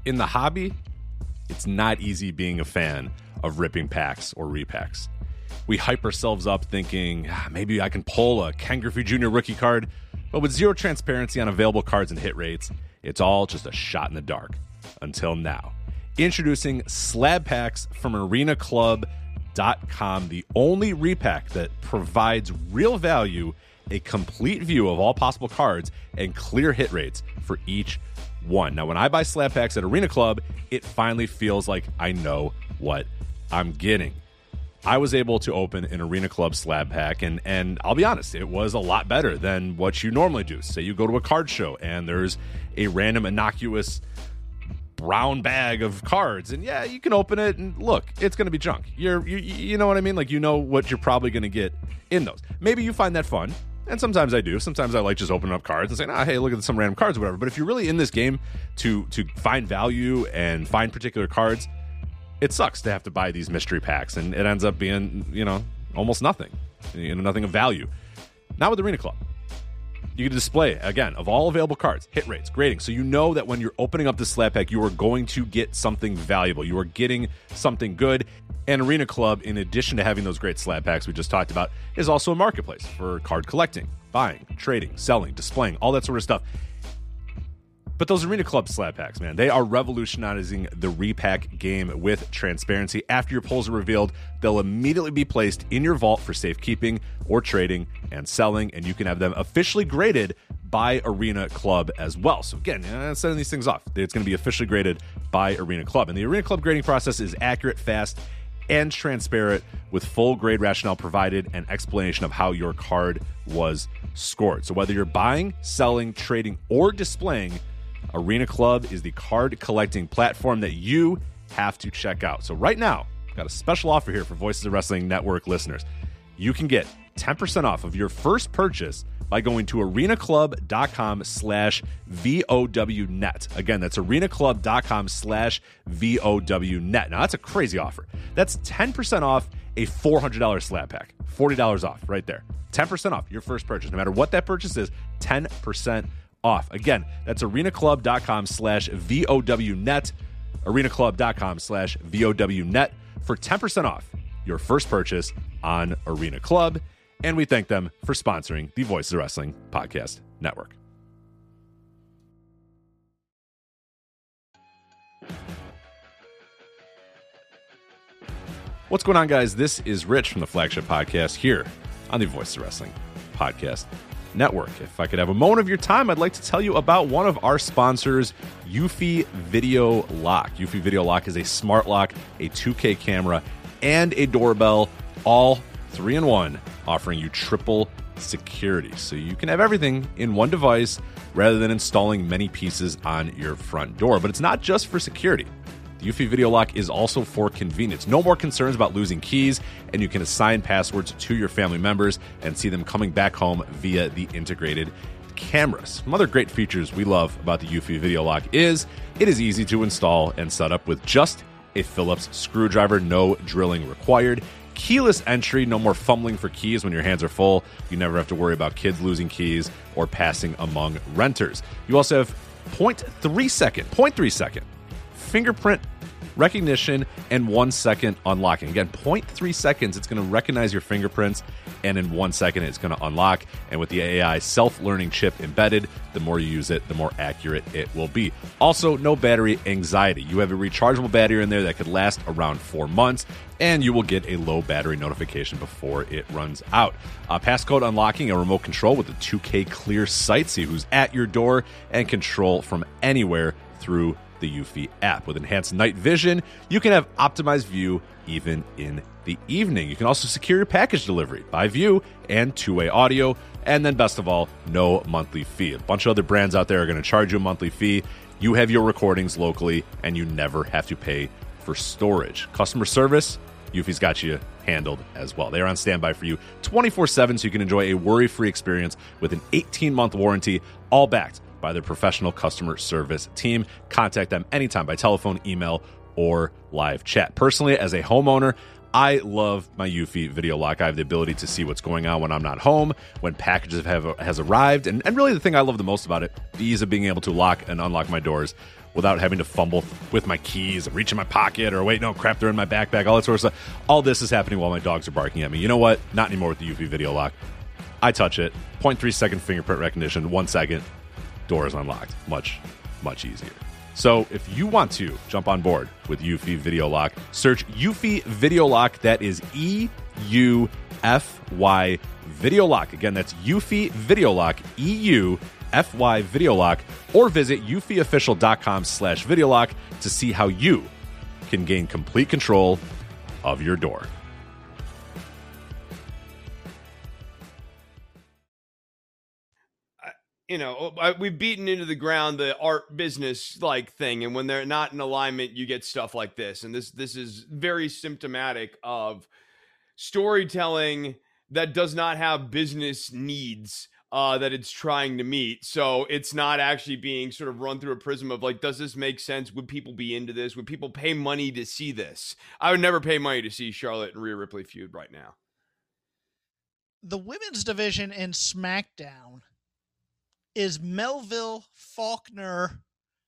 in the hobby, it's not easy being a fan of ripping packs or repacks. We hype ourselves up thinking, maybe I can pull a Ken Griffey Jr. rookie card, but with zero transparency on available cards and hit rates, it's all just a shot in the dark. Until now. Introducing slab packs from arenaclub.com, the only repack that provides real value, a complete view of all possible cards, and clear hit rates for each one. Now, when I buy slab packs at Arena Club, it finally feels like I know what I'm getting. I was able to open an Arena Club slab pack, and I'll be honest, it was a lot better than what you normally do. Say you go to a card show, and there's a random innocuous brown bag of cards, and yeah, you can open it, and look, it's going to be junk. You know what I mean? Like, you know what you're probably going to get in those. Maybe you find that fun. And sometimes I do. Sometimes I like just opening up cards and saying, hey, look at some random cards or whatever. But if you're really in this game to find value and find particular cards, it sucks to have to buy these mystery packs. And it ends up being, almost nothing. Nothing of value. Not with Arena Club. You can display, again, of all available cards, hit rates, grading. So you know that when you're opening up the slab pack, you are going to get something valuable. You are getting something good. And Arena Club, in addition to having those great slab packs we just talked about, is also a marketplace for card collecting, buying, trading, selling, displaying, all that sort of stuff. But those Arena Club slab packs, man, they are revolutionizing the repack game with transparency. After your pulls are revealed, they'll immediately be placed in your vault for safekeeping or trading and selling, and you can have them officially graded by Arena Club as well. So again, sending these things off, it's going to be officially graded by Arena Club. And the Arena Club grading process is accurate, fast, and transparent, with full grade rationale provided and explanation of how your card was scored. So whether you're buying, selling, trading, or displaying, Arena Club is the card collecting platform that you have to check out. So right now, I've got a special offer here for Voices of Wrestling Network listeners. You can get 10% off of your first purchase by going to arenaclub.com/VOWnet. Again, that's arenaclub.com/VOWnet. Now, that's a crazy offer. That's 10% off a $400 slab pack. $40 off right there. 10% off your first purchase. No matter what that purchase is, 10% off. Again, that's arenaclub.com/VOWnet. arenaclub.com/VOWnet for 10% off your first purchase on Arena Club. And we thank them for sponsoring the Voices of Wrestling Podcast Network. What's going on, guys? This is Rich from the Flagship Podcast here on the Voices of Wrestling Podcast Network. If I could have a moment of your time, I'd like to tell you about one of our sponsors, Eufy Video Lock. Eufy Video Lock is a smart lock, a 2K camera, and a doorbell, all 3-in-1, offering you triple security. So you can have everything in one device rather than installing many pieces on your front door. But it's not just for security. The Eufy Video Lock is also for convenience. No more concerns about losing keys, and you can assign passwords to your family members and see them coming back home via the integrated cameras. Some other great features we love about the Eufy Video Lock is it is easy to install and set up with just a Phillips screwdriver, no drilling required. Keyless entry, no more fumbling for keys when your hands are full. You never have to worry about kids losing keys or passing among renters. You also have 0.3 second fingerprint recognition and 1 second unlocking. Again, 0.3 seconds, it's going to recognize your fingerprints, and in 1 second, it's going to unlock. And with the AI self-learning chip embedded, the more you use it, the more accurate it will be. Also, no battery anxiety. You have a rechargeable battery in there that could last around 4 months, and you will get a low battery notification before it runs out. Passcode unlocking, a remote control with a 2K clear sight, see who's at your door, and control from anywhere through the Eufy app. With enhanced night vision, you can have optimized view even in the evening. You can also secure your package delivery by view and two-way audio. And then best of all, no monthly fee. A bunch of other brands out there are going to charge you a monthly fee. You have your recordings locally, and you never have to pay for storage. Customer service, Eufy's got you handled as well. They are on standby for you 24/7, so you can enjoy a worry-free experience with an 18-month warranty, all backed by their professional customer service team. Contact them anytime by telephone, email, or live chat. Personally, as a homeowner, I love my Eufy Video Lock. I have the ability to see what's going on when I'm not home, when packages has arrived, and really the thing I love the most about it, the ease of being able to lock and unlock my doors without having to fumble with my keys and reach in my pocket or wait, no, crap, they're in my backpack, all that sort of stuff. All this is happening while my dogs are barking at me. You know what? Not anymore with the Eufy Video Lock. I touch it, 0.3 second fingerprint recognition, 1 second, door is unlocked. Much, much easier. So if you want to jump on board with Eufy Video Lock, search Eufy Video Lock. That is EUFY Video Lock. Again, that's Eufy Video Lock, EUFY Video Lock, or visit eufyofficial.com/videolock to see how you can gain complete control of your door. We've beaten into the ground the art business like thing, and when they're not in alignment, you get stuff like this. And this is very symptomatic of storytelling that does not have business needs that it's trying to meet. So it's not actually being sort of run through a prism of like, does this make sense? Would people be into this? Would people pay money to see this? I would never pay money to see Charlotte and Rhea Ripley feud right now. The women's division in SmackDown is Melville, Faulkner,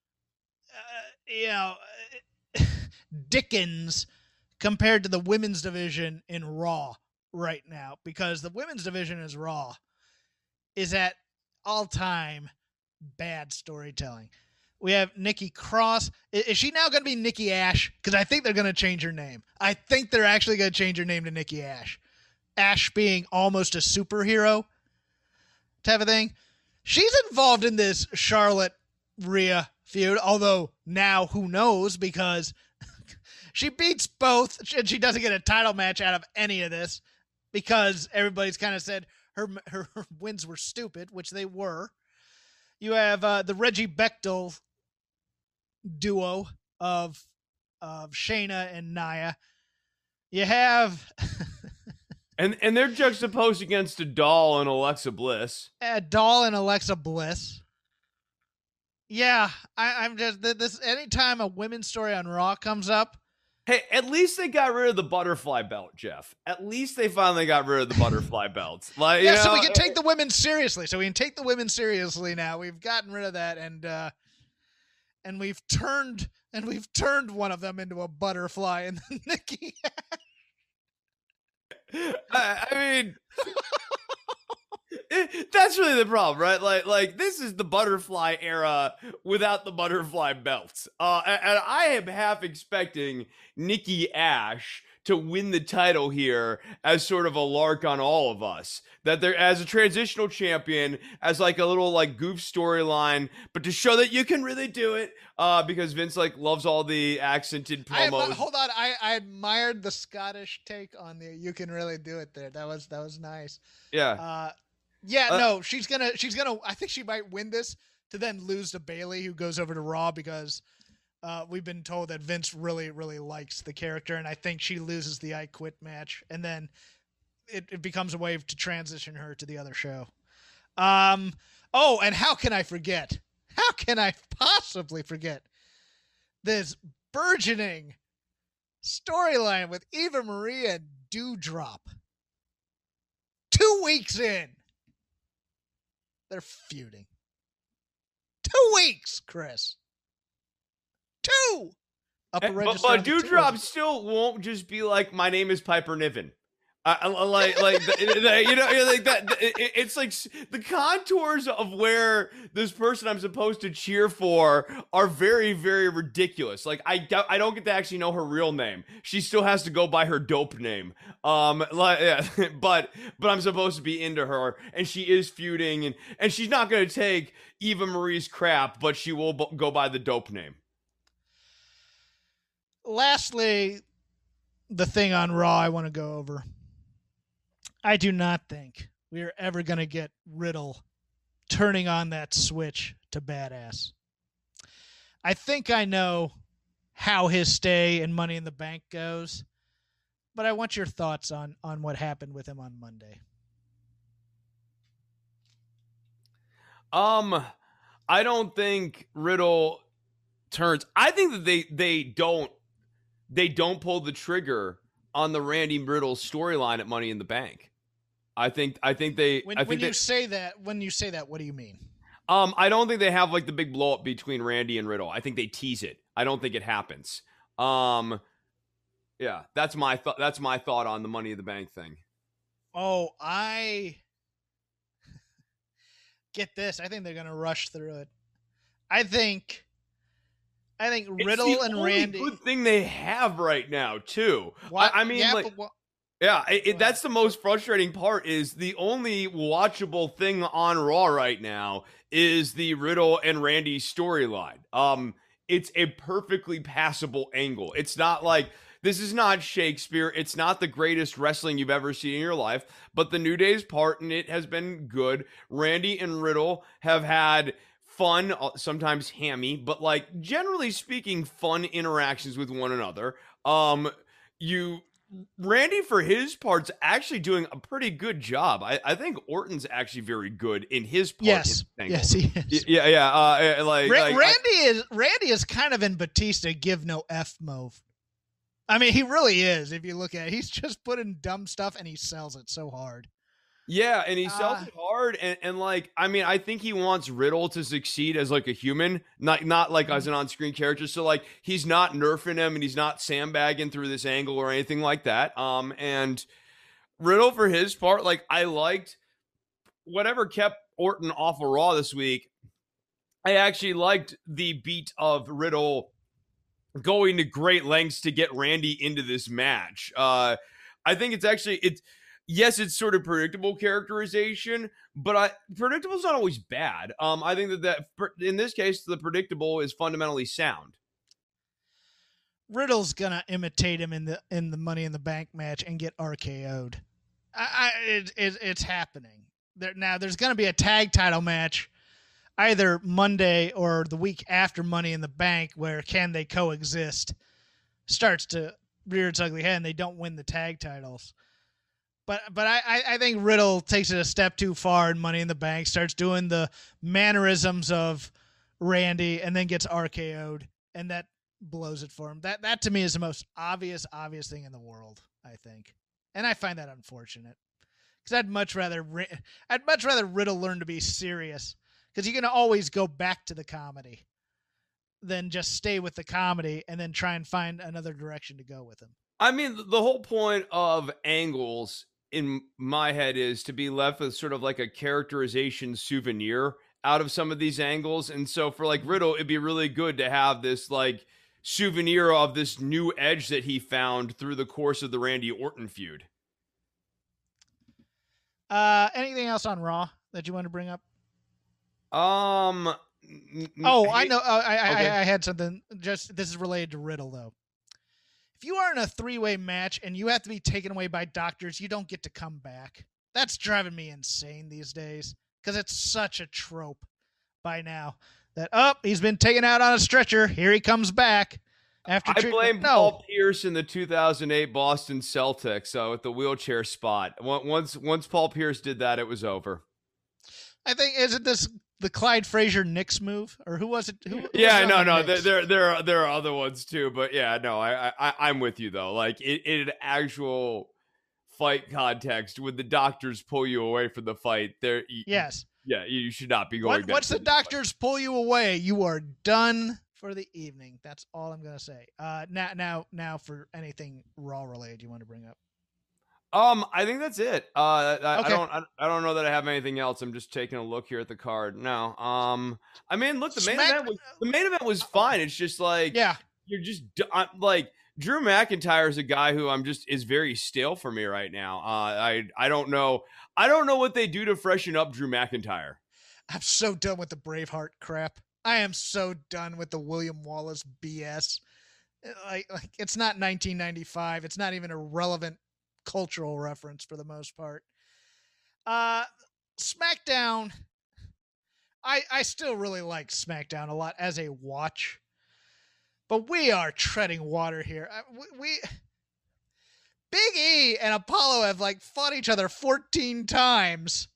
Dickens compared to the women's division in Raw right now, because the women's division is Raw is at all-time bad storytelling. We have Nikki Cross. Is she now going to be Nikki Ash? Because I think they're going to change her name. I think they're actually going to change her name to Nikki Ash. Ash being almost a superhero type of thing. She's involved in this Charlotte Rhea feud, although now who knows, because she beats both and she doesn't get a title match out of any of this because everybody's kind of said her wins were stupid, which they were. You have the Reggie Bechtel duo of Shayna and Nia. You have and they're juxtaposed against a Doll and Alexa Bliss. Doll and Alexa Bliss. Yeah, I'm just this. Anytime a women's story on Raw comes up, hey, at least they got rid of the butterfly belt, Jeff. At least they finally got rid of the butterfly belt. Like, yeah, so we can take the women seriously. So we can take the women seriously now. We've gotten rid of that, and we've turned one of them into a butterfly, and then Nikki. I mean, that's really the problem, right? Like this is the butterfly era without the butterfly belts. And I am half expecting Nikki Ash to win the title here as sort of a lark on all of us. That they're as a transitional champion, as like a little like goof storyline, but to show that you can really do it, because Vince like loves all the accented promos. Hold on, I admired the Scottish take on the "you can really do it" there. That was nice. Yeah. No, she's gonna. I think she might win this to then lose to Bayley, who goes over to Raw because we've been told that Vince really, really likes the character, and I think she loses the I Quit match, and then it becomes a way to transition her to the other show. And how can I forget? How can I possibly forget this burgeoning storyline with Eva Marie and Doudrop? 2 weeks in, they're feuding. 2 weeks, Chris. 2. But Doudrop still won't just be like, my name is Piper Niven. Like that. It's like the contours of where this person I'm supposed to cheer for are very, very ridiculous. Like I don't get to actually know her real name. She still has to go by her dope name. But I'm supposed to be into her, and she is feuding, and she's not going to take Eva Marie's crap, but she will go by the dope name. Lastly, the thing on Raw I want to go over. I do not think we are ever going to get Riddle turning on that switch to badass. I think I know how his stay in Money in the Bank goes, but I want your thoughts on what happened with him on Monday. I don't think Riddle turns. I think that they don't pull the trigger on the Randy Riddle storyline at Money in the Bank. I think they. When you say that, what do you mean? I don't think they have like the big blow up between Randy and Riddle. I think they tease it. I don't think it happens. Yeah, that's my thought. That's my thought on the Money in the Bank thing. Oh, I get this. I think they're gonna rush through it. I think Riddle and Randy. Good thing they have right now too. What? I mean, yeah, like, but yeah, that's the most frustrating part. Is the only watchable thing on Raw right now is the Riddle and Randy storyline. It's a perfectly passable angle. It's not like. This is not Shakespeare. It's not the greatest wrestling you've ever seen in your life, but the New Day's part in it has been good. Randy and Riddle have had fun, sometimes hammy, but like generally speaking, fun interactions with one another. Randy, for his part's actually doing a pretty good job. I think Orton's actually very good in his part. yes, he is. Yeah. Randy is kind of in Batista give no F mode. I mean, he really is. If you look at it, he's just putting dumb stuff and he sells it so hard. Yeah, and he sells it hard, and like, I mean, I think he wants Riddle to succeed as like a human, not like as an on-screen character. So like, he's not nerfing him and he's not sandbagging through this angle or anything like that. And Riddle, for his part, like, I liked whatever kept Orton off of Raw this week. I actually liked the beat of Riddle going to great lengths to get Randy into this match. I think yes, it's sort of predictable characterization, but predictable is not always bad. I think that in this case, the predictable is fundamentally sound. Riddle's gonna imitate him in the Money in the Bank match and get RKO'd. It's happening. There's gonna be a tag title match either Monday or the week after Money in the Bank, where can they coexist starts to rear its ugly head and they don't win the tag titles. But I think Riddle takes it a step too far in Money in the Bank, starts doing the mannerisms of Randy, and then gets RKO'd, and that blows it for him. That to me is the most obvious thing in the world, I think. And I find that unfortunate. Because I'd much rather Riddle learn to be serious. Because you can always go back to the comedy than just stay with the comedy and then try and find another direction to go with him. I mean, the whole point of angles in my head is to be left with sort of like a characterization souvenir out of some of these angles. And so for like Riddle, it'd be really good to have this like souvenir of this new edge that he found through the course of the Randy Orton feud. Anything else on Raw that you want to bring up? I know. I had something. Just this is related to Riddle though. If you are in a 3-way match and you have to be taken away by doctors, you don't get to come back. That's driving me insane these days because it's such a trope by now that he's been taken out on a stretcher. Here he comes back. After I blame Paul Pierce in the 2008 Boston Celtics with the wheelchair spot. Once Paul Pierce did that, it was over. I think isn't this the Clyde Frazier Knicks move, or who was it? There are other ones too, but yeah, no, I'm with you though. Like in actual fight context, when the doctors pull you away from the fight, yes, you should not be going. Once the doctors pull you away, you are done for the evening. That's all I'm gonna say. Now for anything Raw related you want to bring up. I think that's it. Okay. I don't know that I have anything else. I'm just taking a look here at the card. No. I mean, look, the main event was fine. It's just like, you're just like Drew McIntyre is a guy who is very stale for me right now. I don't know what they do to freshen up Drew McIntyre. I'm so done with the Braveheart crap. I am so done with the William Wallace BS. Like it's not 1995. It's not even a relevant cultural reference for the most part. SmackDown, I still really like SmackDown a lot as a watch, but we are treading water here. Big E and Apollo have like fought each other 14 times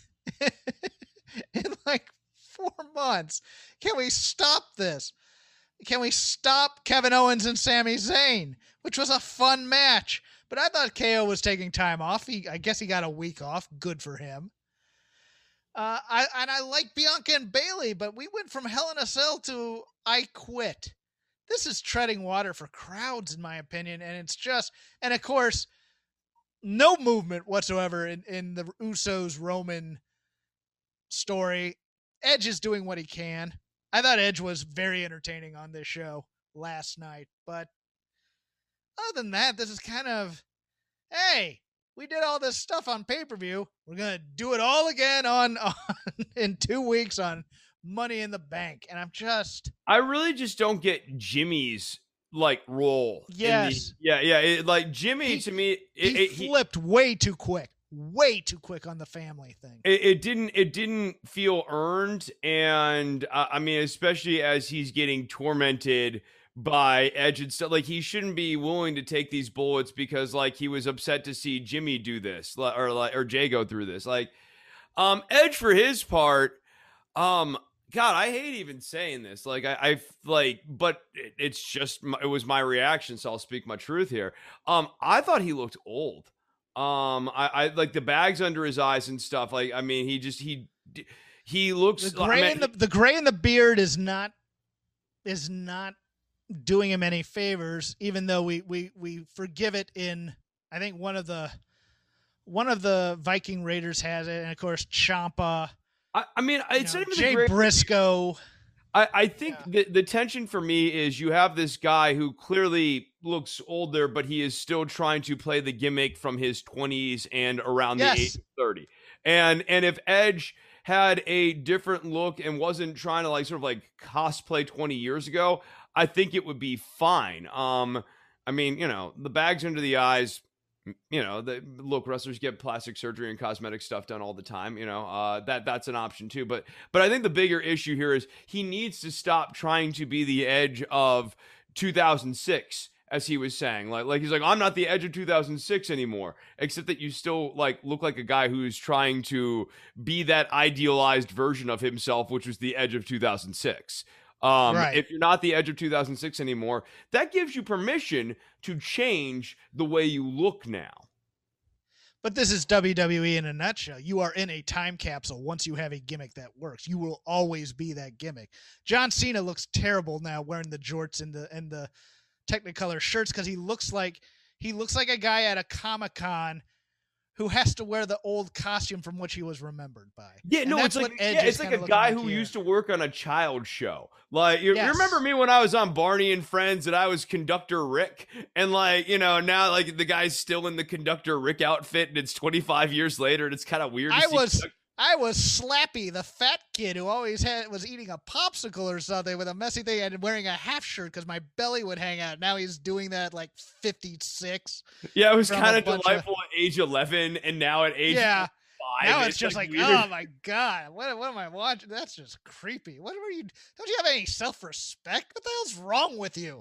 in like 4 months. Can we stop this? Can we stop Kevin Owens and Sami Zayn, which was a fun match? But I thought KO was taking time off. I guess he got a week off. Good for him. I like Bianca and Bayley, but we went from Hell in a Cell to I Quit. This is treading water for crowds, in my opinion, and of course, no movement whatsoever in the Usos Roman story. Edge is doing what he can. I thought Edge was very entertaining on this show last night, but other than that, this is kind of, hey, we did all this stuff on pay-per-view. We're going to do it all again on in 2 weeks on Money in the Bank. And I really just don't get Jimmy's like role. Yes. Like Jimmy to me, he flipped way too quick on the family thing. It didn't feel earned. And I mean, especially as he's getting tormented by Edge and stuff, like he shouldn't be willing to take these bullets because like he was upset to see Jimmy do this or Jay go through this. Like, Edge for his part, God, I hate even saying this. Like I like, but it's just, it was my reaction. So I'll speak my truth here. I thought he looked old. I like the bags under his eyes and stuff. Like, I mean, he looks the gray in the beard is not doing him any favors, even though we forgive it in, I think one of the Viking Raiders has it, and of course Ciampa. I mean, it's not even Jay Briscoe. I think the tension for me is you have this guy who clearly looks older, but he is still trying to play the gimmick from his 20s and around the age of 30. And if Edge had a different look and wasn't trying to like sort of like cosplay 20 years ago, I think it would be fine. I mean, the bags under the eyes, look, wrestlers get plastic surgery and cosmetic stuff done all the time. That's an option too. But I think the bigger issue here is he needs to stop trying to be the Edge of 2006, as he was saying. Like he's like, I'm not the Edge of 2006 anymore, except that you still like look like a guy who's trying to be that idealized version of himself, which was the Edge of 2006. Right. If you're not the Edge of 2006 anymore, that gives you permission to change the way you look now. But this is WWE in a nutshell. You are in a time capsule once you have a gimmick that works. You will always be that gimmick. John Cena looks terrible now wearing the jorts and the Technicolor shirts because he looks like a guy at a Comic-Con who has to wear the old costume from which he was remembered by. Yeah, no, it's like a guy who used to work on a child show. Like, you remember me when I was on Barney and Friends and I was Conductor Rick? And like, now like the guy's still in the Conductor Rick outfit and it's 25 years later and it's kind of weird to see. I was Slappy, the fat kid who always was eating a popsicle or something with a messy thing and wearing a half shirt because my belly would hang out. Now he's doing that at like 56. Yeah, it was kind of delightful at age 11, and now at age 5. Now it's just like oh my God, what am I watching? That's just creepy. What were you? Don't you have any self-respect? What the hell's wrong with you?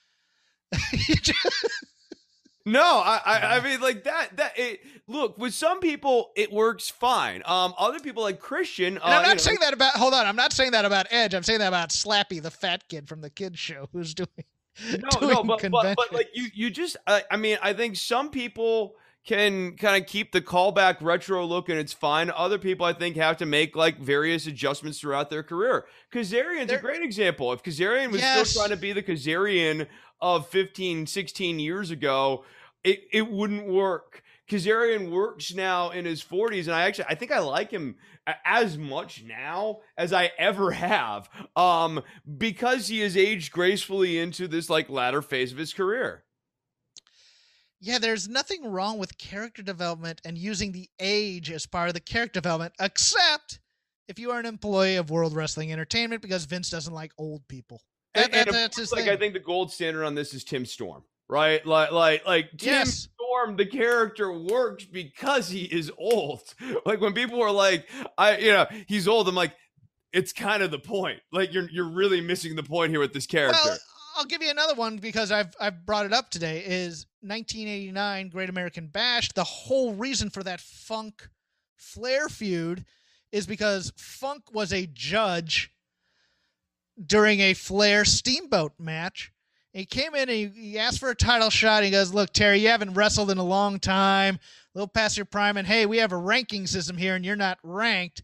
No, I mean like look, with some people it works fine. Other people like Christian. And I'm not saying that about. Hold on, I'm not saying that about Edge. I'm saying that about Slappy, the fat kid from the kids show, who's doing. But like you just. I mean, I think some people can kind of keep the callback retro look and it's fine. Other people, I think, have to make like various adjustments throughout their career. Kazarian's a great example. If Kazarian was still trying to be the Kazarian of 15, 16 years ago, it wouldn't work. Kazarian works now in his 40s, and I think I like him as much now as I ever have, because he has aged gracefully into this like latter phase of his career. Yeah, there's nothing wrong with character development and using the age as part of the character development, except if you are an employee of World Wrestling Entertainment, because Vince doesn't like old people. That's his thing. I think the gold standard on this is Tim Storm, right? Like Tim Storm, the character works because he is old. Like when people are like, he's old, I'm like, it's kind of the point. Like you're really missing the point here with this character. Well, I'll give you another one because I've brought it up today. Is 1989 Great American Bash. The whole reason for that Funk Flair feud is because Funk was a judge during a Flair Steamboat match. He came in and he asked for a title shot. He goes, look, Terry, you haven't wrestled in a long time, a little past your prime, and hey, we have a ranking system here and you're not ranked.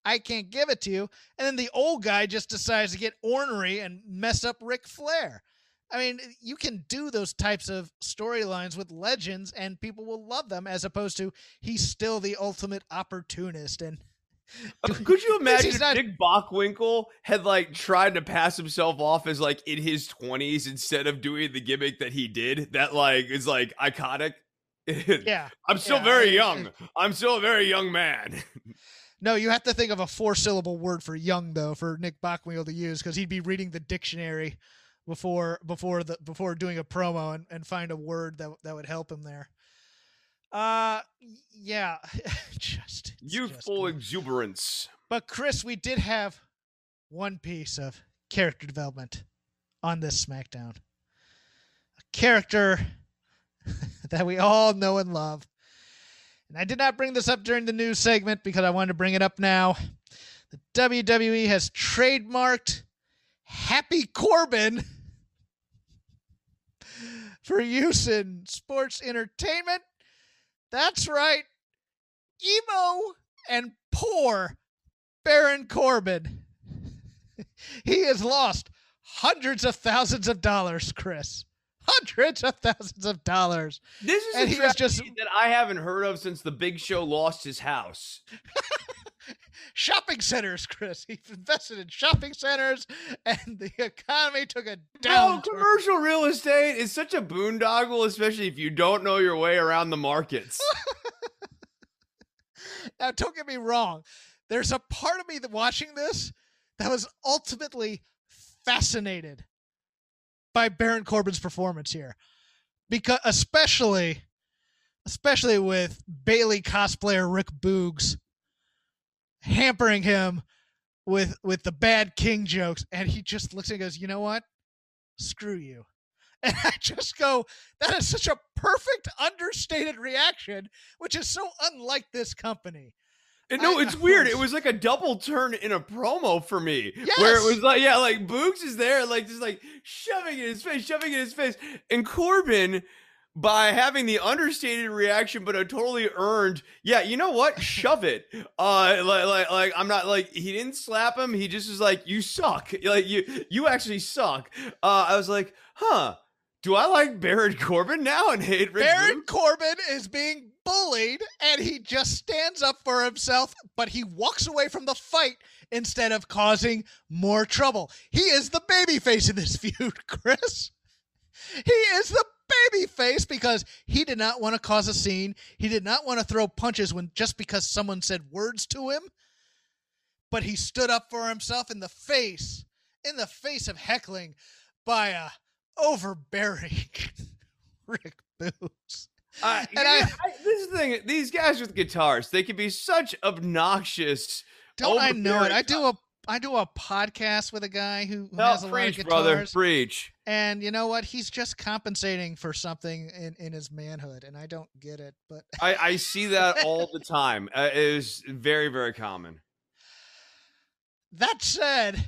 I can't give it to you. And then the old guy just decides to get ornery and mess up Ric Flair. I mean, you can do those types of storylines with legends and people will love them, as opposed to he's still the ultimate opportunist. And could you imagine if Nick Bockwinkel had like tried to pass himself off as like in his 20s instead of doing the gimmick that he did that like is like iconic? Yeah. I'm still very young. I'm still a very young man. No, you have to think of a 4-syllable word for young though for Nick Bockwinkel to use, because he'd be reading the dictionary before doing a promo and find a word that would help him there. Yeah, just youthful exuberance. But Chris, we did have one piece of character development on this SmackDown. A character that we all know and love. And I did not bring this up during the news segment because I wanted to bring it up now. The WWE has trademarked Happy Corbin for use in sports entertainment. That's right. Emo and poor Baron Corbin. He has lost hundreds of thousands of dollars, Chris. Hundreds of thousands of dollars. This is a tragedy that I haven't heard of since the Big Show lost his house. Shopping centers, Chris. He invested in shopping centers, and the economy took a downturn. No, commercial real estate is such a boondoggle, especially if you don't know your way around the markets. Now, don't get me wrong. There's a part of me that watching this that was ultimately fascinated by Baron Corbin's performance here, because especially with Bayley cosplayer Rick Boogs hampering him with the bad King jokes, and he just looks and goes, "You know what? Screw you." And I just go, that is such a perfect understated reaction, which is so unlike this company. And no, it's weird. It was like a double turn in a promo for me. Yes. Where it was like, yeah, like Boogs is there, like just like shoving in his face. And Corbin, by having the understated reaction, but a totally earned, yeah, you know what? Shove it. Like I'm not like, he didn't slap him. He just was like, you suck. Like you actually suck. I was like, huh. Do I like Baron Corbin now and hate Rick Baron Boogs? Corbin is being bullied, and he just stands up for himself, but he walks away from the fight instead of causing more trouble. He is the babyface in this feud, Chris. He is the babyface because he did not want to cause a scene. He did not want to throw punches just because someone said words to him, but he stood up for himself in the face of heckling by a overbearing Rick Boogs. This is the thing. These guys with guitars, they can be such obnoxious. Don't I know it? I do a podcast with a guy who has a lot of guitars. Brother, preach. And you know what? He's just compensating for something in his manhood, and I don't get it. But I see that all the time. It is very, very common. That said,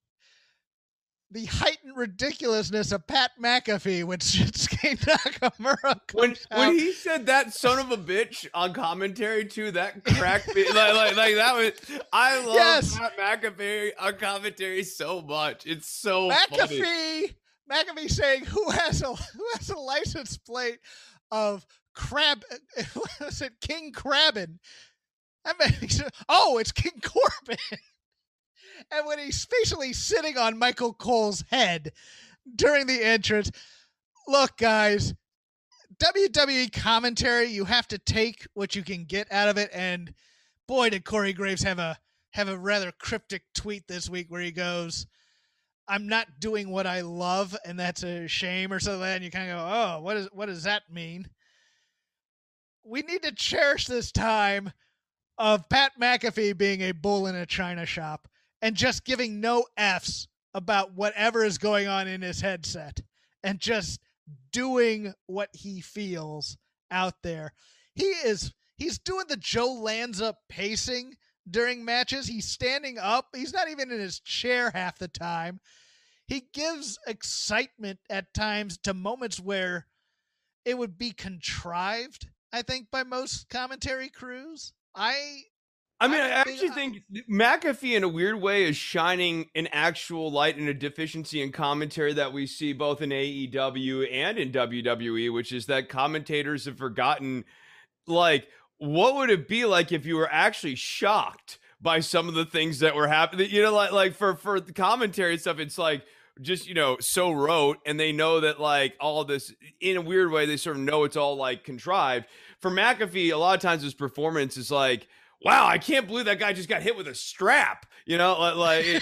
the heightened ridiculousness of Pat McAfee when Shinsuke Nakamura comes out. When he said that son of a bitch on commentary too, that cracked me. like that was. I love Pat McAfee on commentary so much. It's so funny. McAfee saying who has a license plate of Crab? Was it King Crabbin? It's King Corbin. And when he's basically sitting on Michael Cole's head during the entrance, look, guys, WWE commentary, you have to take what you can get out of it. And boy, did Corey Graves have a rather cryptic tweet this week where he goes, "I'm not doing what I love, and that's a shame," or something like that. And you kind of go, "Oh, what does that mean?" We need to cherish this time of Pat McAfee being a bull in a china shop and just giving no Fs about whatever is going on in his headset and just doing what he feels out there. He's doing the Joe Lanza pacing during matches. He's standing up. He's not even in his chair half the time. He gives excitement at times to moments where it would be contrived, I think, by most commentary crews. I mean, I actually think McAfee, in a weird way, is shining an actual light in a deficiency in commentary that we see both in AEW and in WWE, which is that commentators have forgotten, like, what would it be like if you were actually shocked by some of the things that were happening? You know, like for the commentary and stuff, it's like just, so rote, and they know that, like, all this, in a weird way, they sort of know it's all, like, contrived. For McAfee, a lot of times his performance is like, wow, I can't believe that guy just got hit with a strap. Like No, and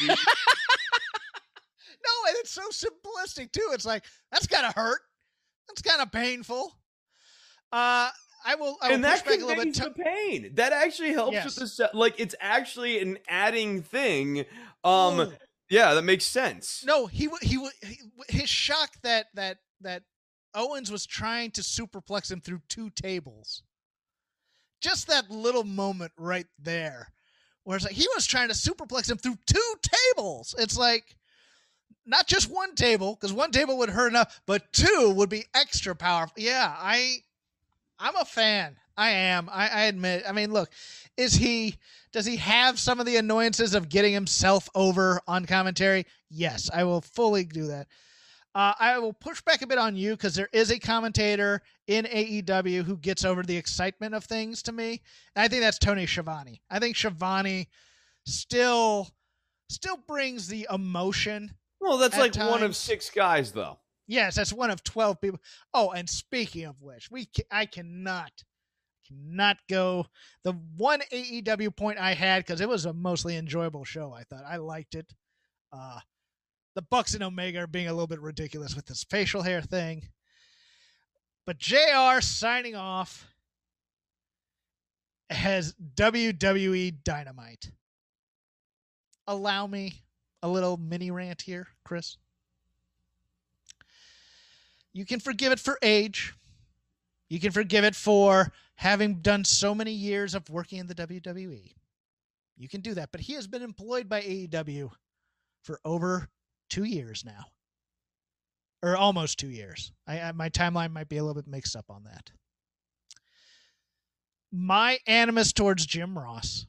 it's so simplistic too. It's like, that's gotta hurt. That's kind of painful. I will and push that back a little bit. The pain that actually helps with the like. It's actually an adding thing. Yeah, that makes sense. No, his shock that Owens was trying to superplex him through 2 tables. Just that little moment right there, where it's like he was trying to superplex him through 2 tables. It's like, not just 1 table, because 1 table would hurt enough, but 2 would be extra powerful. Yeah, I'm a fan. I am. I admit. I mean, look, does he have some of the annoyances of getting himself over on commentary? Yes, I will fully do that. I will push back a bit on you because there is a commentator in AEW who gets over the excitement of things to me. And I think that's Tony Schiavone. I think Schiavone still brings the emotion. Well, that's like times. One of 6 guys, though. Yes, that's one of 12 people. Oh, and speaking of which, I cannot go. The one AEW point I had, because it was a mostly enjoyable show, I thought. I liked it. The Bucks and Omega are being a little bit ridiculous with this facial hair thing. But JR signing off as WWE Dynamite. Allow me a little mini rant here, Chris. You can forgive it for age. You can forgive it for having done so many years of working in the WWE. You can do that. But he has been employed by AEW for over 2 years now. Or almost 2 years. My timeline might be a little bit mixed up on that. My animus towards Jim Ross,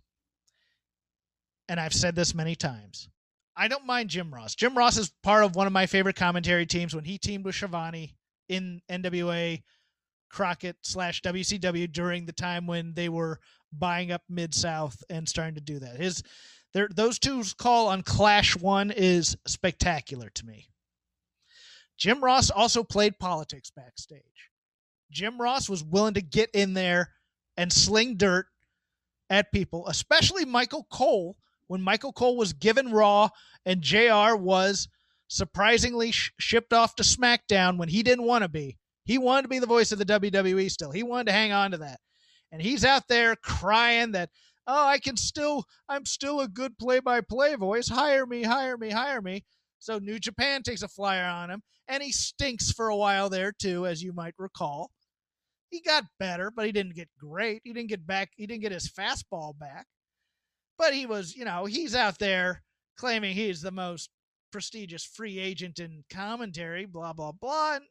and I've said this many times, I don't mind Jim Ross. Jim Ross is part of one of my favorite commentary teams when he teamed with Schiavone in NWA Crockett / WCW during the time when they were buying up Mid-South and starting to do that. Those two's call on Clash 1 is spectacular to me. Jim Ross also played politics backstage. Jim Ross was willing to get in there and sling dirt at people, especially Michael Cole, when Michael Cole was given Raw and JR was surprisingly shipped off to SmackDown when he didn't want to be. He wanted to be the voice of the WWE still. He wanted to hang on to that. And he's out there crying that, oh, I'm still a good play-by-play voice. Hire me, hire me, hire me. So New Japan takes a flyer on him, and he stinks for a while there too, as you might recall. He got better, but he didn't get great. He didn't get his fastball back. But he was, he's out there claiming he's the most prestigious free agent in commentary, blah, blah, blah. And,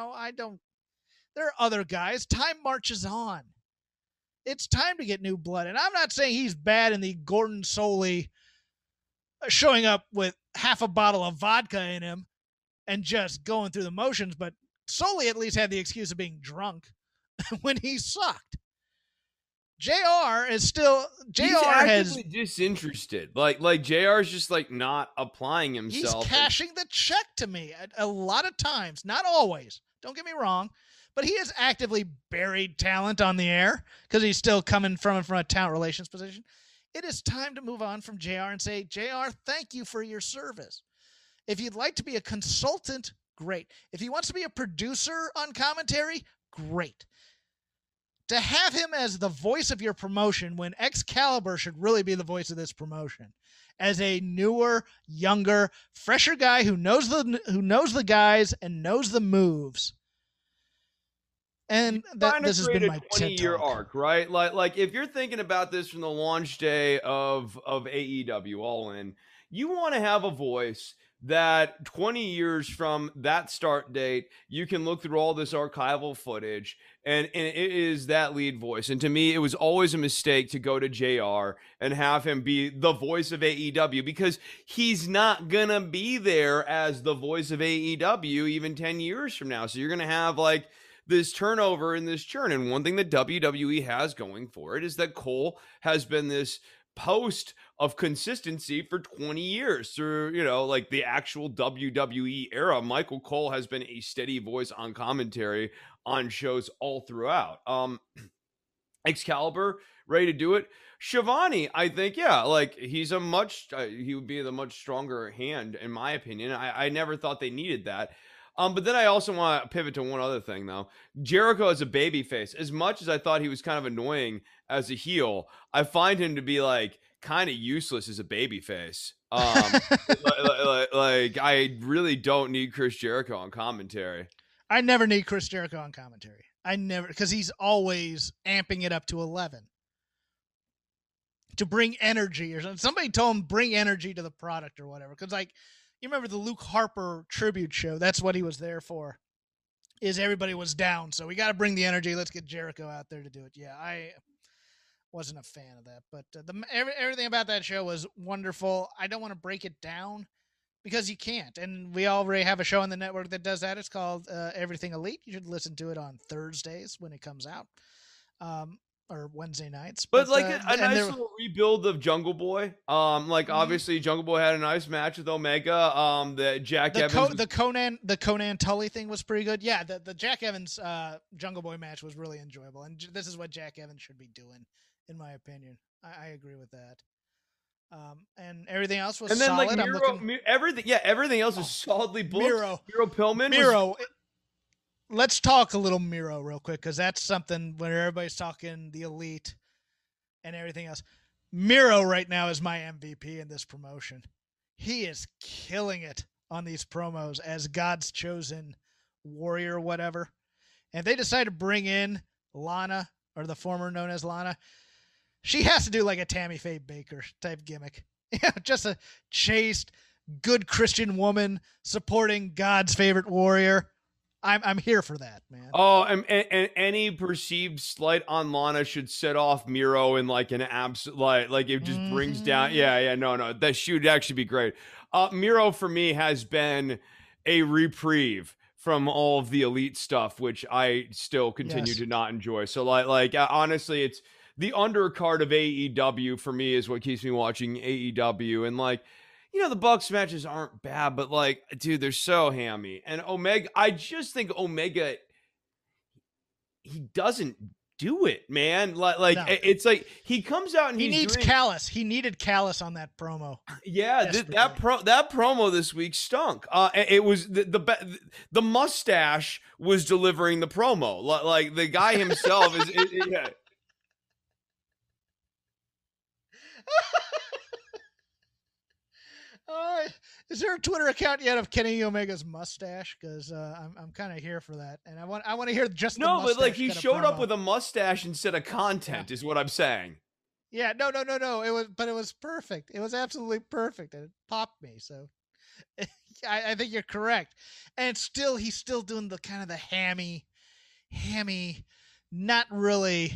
there are other guys. Time marches on. It's time to get new blood. And I'm not saying he's bad in the Gordon Soley showing up with half a bottle of vodka in him and just going through the motions, but Soley at least had the excuse of being drunk when he sucked. JR is still He's actively disinterested. Like JR's just like not applying himself. He's cashing the check to me a lot of times, not always. Don't get me wrong, but he has actively buried talent on the air because he's still coming from a talent relations position. It is time to move on from JR and say, JR, thank you for your service. If you'd like to be a consultant, great. If he wants to be a producer on commentary, great. To have him as the voice of your promotion when Excalibur should really be the voice of this promotion, as a newer, younger, fresher guy who knows the guys and knows the moves. And this has been my 20-year arc, right? Like if you're thinking about this from the launch day of AEW All In, you want to have a voice that 20 years from that start date, you can look through all this archival footage and it is that lead voice. And to me, it was always a mistake to go to JR and have him be the voice of AEW, because he's not going to be there as the voice of AEW even 10 years from now. So you're going to have like this turnover and this churn. And one thing that WWE has going for it is that Cole has been this post of consistency for 20 years through, you know, like the actual WWE era. Michael Cole has been a steady voice on commentary on shows all throughout. Excalibur, ready to do it. Shivani, I think, yeah, like he's he would be the much stronger hand in my opinion. I never thought they needed that. But then I also want to pivot to one other thing, though. Jericho as a babyface, as much as I thought he was kind of annoying as a heel, I find him to be like kind of useless as a babyface. Like I really don't need Chris Jericho on commentary. I never need Chris Jericho on commentary. Because he's always amping it up to 11 to bring energy or something. Somebody told him bring energy to the product or whatever. Because like, you remember the Luke Harper tribute show? That's what he was there for. Is everybody was down, so we got to bring the energy. Let's get Jericho out there to do it. Yeah, I wasn't a fan of that, but everything about that show was wonderful. I don't want to break it down because you can't, and we already have a show on the network that does that. It's called Everything Elite. You should listen to it on Thursdays when it comes out. Or Wednesday nights, but like a nice little rebuild of Jungle Boy. Like obviously Jungle Boy had a nice match with Omega. The Jack Evans, the Conan Tully thing was pretty good. Yeah, the Jack Evans Jungle Boy match was really enjoyable, and this is what Jack Evans should be doing, in my opinion. I agree with that. And everything else was solid. Like everything else is solidly booked. Miro Pillman. Let's talk a little Miro real quick, because that's something when everybody's talking the Elite and everything else. Miro right now is my MVP in this promotion. He is killing it on these promos as God's chosen warrior or whatever. And they decide to bring in Lana, or the former known as Lana. She has to do like a Tammy Faye Baker type gimmick. Just a chaste, good Christian woman supporting God's favorite warrior. I'm here for that, man. Oh, and any perceived slight on Lana should set off Miro in like an absolute like it just brings down. Yeah, no, that should actually be great. Miro for me has been a reprieve from all of the Elite stuff, which I still continue to not enjoy. So like honestly, it's the undercard of AEW for me is what keeps me watching AEW, and like. You know, the Bucks matches aren't bad, but like, dude, they're so hammy. And Omega, I just think Omega, he doesn't do it, man. Like no. It's like he comes out and he needs Callis. He needed Callis on that promo. Yeah, that promo this week stunk. It was the mustache was delivering the promo. Like the guy himself is yeah. Is there a Twitter account yet of Kenny Omega's mustache? Because I'm kind of here for that, and I want to hear just no, but like he showed up with a mustache instead of content, is what I'm saying. Yeah, no. It was perfect. It was absolutely perfect, and it popped me. So I think you're correct. And he's still doing the kind of the hammy, not really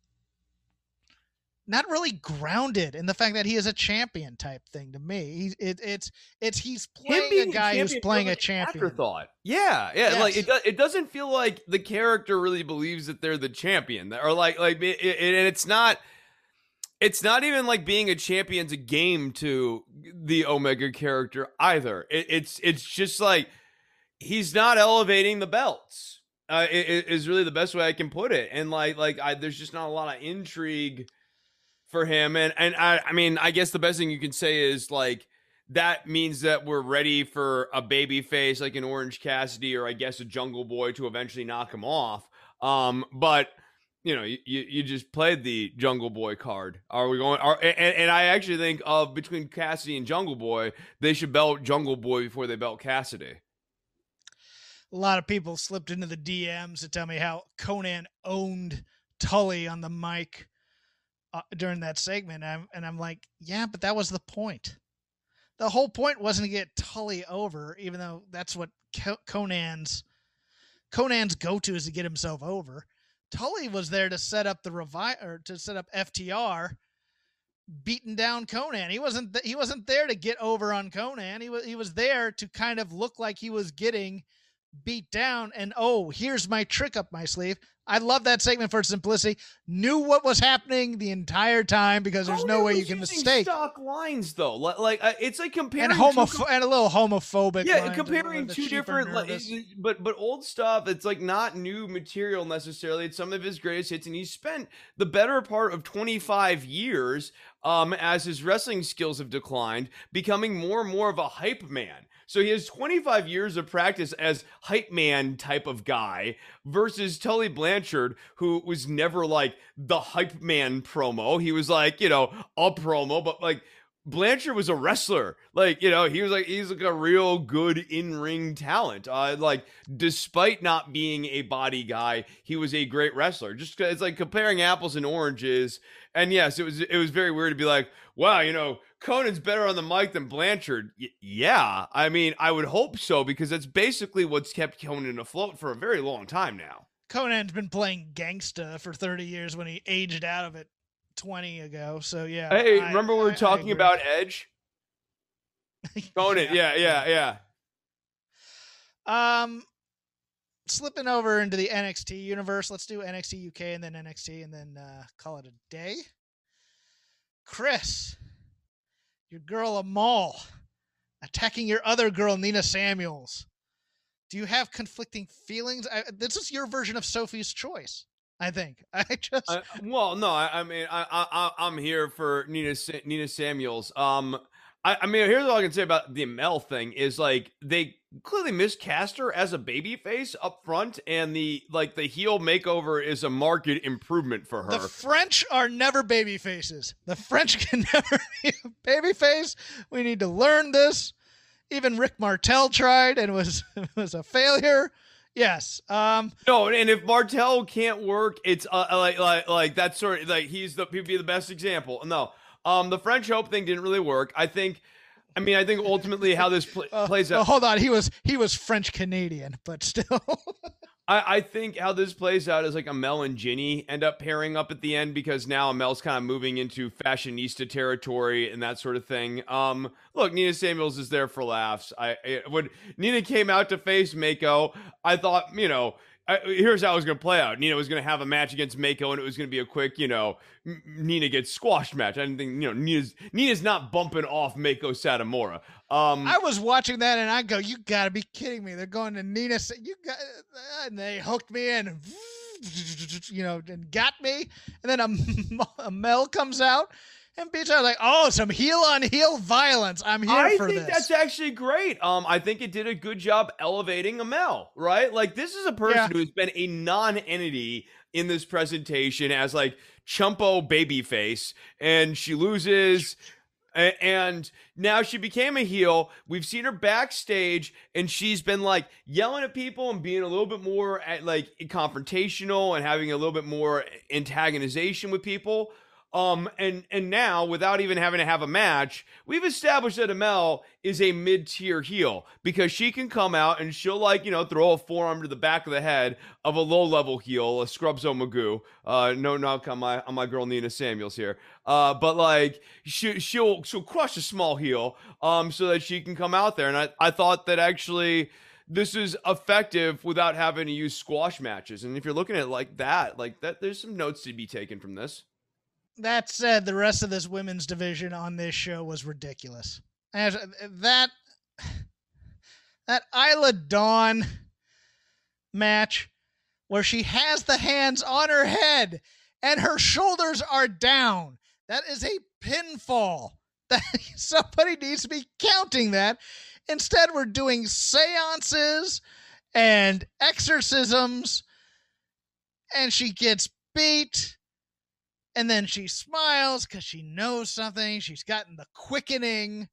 grounded in the fact that he is a champion type thing to me. He's playing a guy who's playing a champion. Afterthought. Yeah. Yes. Like it doesn't feel like the character really believes that they're the champion, or and it's not even like being a champion's a game to the Omega character either. It's just like he's not elevating the belts. It is really the best way I can put it. And there's just not a lot of intrigue for him. And I mean, I guess the best thing you can say is like, that means that we're ready for a baby face like an Orange Cassidy, or I guess a Jungle Boy to eventually knock him off. But you know, you just played the Jungle Boy card. Are we going? And I actually think between Cassidy and Jungle Boy, they should belt Jungle Boy before they belt Cassidy. A lot of people slipped into the DMs to tell me how Conan owned Tully on the mic during that segment, and I'm like, yeah, but that was the point. the whole point wasn't to get Tully over, even though that's what Conan's go-to is to get himself over. Tully was there to set up to set up FTR beating down Conan. He wasn't there to get over on Conan. He was there to kind of look like he was getting beat down, and here's my trick up my sleeve. I love that segment for its simplicity. Knew what was happening the entire time because there's no way you can mistake. Stock lines though, like it's like comparing and a little homophobic. Yeah, comparing two different, but old stuff. It's like not new material necessarily. It's some of his greatest hits, and he spent the better part of 25 years, as his wrestling skills have declined, becoming more and more of a hype man. So he has 25 years of practice as hype man type of guy versus Tully Blanchard, who was never like the hype man promo. He was like, a promo, but like Blanchard was a wrestler. Like, he's like a real good in-ring talent. Like despite not being a body guy, he was a great wrestler. Just 'cause it's like comparing apples and oranges. And yes, it was very weird to be like, wow, Conan's better on the mic than Blanchard. Yeah, I mean, I would hope so, because that's basically what's kept Conan afloat for a very long time now. Conan's been playing gangsta for 30 years when he aged out of it 20 ago. So yeah. Hey, remember we were talking about Edge? Conan, yeah. Slipping over into the NXT universe. Let's do NXT UK and then NXT and then call it a day. Chris, your girl Amal attacking your other girl Nina Samuels. Do you have conflicting feelings? This is your version of Sophie's Choice, I think. I'm here for Nina Samuels. I mean, here's all I can say about the Amel thing is like they clearly miscast her as a babyface up front, and the heel makeover is a marked improvement for her. The French are never babyfaces. The French can never be a babyface. We need to learn this. Even Rick Martel tried and was a failure. Yes. No, and if Martel can't work, it's like that sort of like he'd be the best example. No. The French Hope thing didn't really work. I think ultimately how this plays out. Hold on, he was French Canadian, but still. I think how this plays out is like Amel and Ginny end up pairing up at the end, because now Amel's kind of moving into fashionista territory and that sort of thing. Look, Nina Samuels is there for laughs. When Nina came out to face Mako, I thought, here's how it was going to play out. Nina was going to have a match against Mako, and it was going to be a quick, Nina gets squashed match. I didn't think, Nina's not bumping off Mako Satomura. I was watching that and I go, you got to be kidding me. They're going to Nina, and they hooked me in, and got me. And then Amel comes out and beats her like, some heel-on-heel violence. I'm here for this. I think that's actually great. I think it did a good job elevating Amel, right? Like, this is a person who has been a non-entity in this presentation as, like, chumpo babyface, and she loses, and now she became a heel. We've seen her backstage, and she's been, like, yelling at people and being a little bit more, confrontational and having a little bit more antagonization with people. And now, without even having to have a match, we've established that Amel is a mid-tier heel, because she can come out and she'll throw a forearm to the back of the head of a low-level heel, a Scrubzo Magoo. No knock on my girl Nina Samuels here. But like she'll crush a small heel, so that she can come out there. And I thought that actually this is effective without having to use squash matches. And if you're looking at it like that, there's some notes to be taken from this. That said, the rest of this women's division on this show was ridiculous. And that Isla Dawn match where she has the hands on her head and her shoulders are down. That is a pinfall. That somebody needs to be counting that. Instead, we're doing seances and exorcisms, and she gets beat. And then she smiles because she knows something. She's gotten the quickening.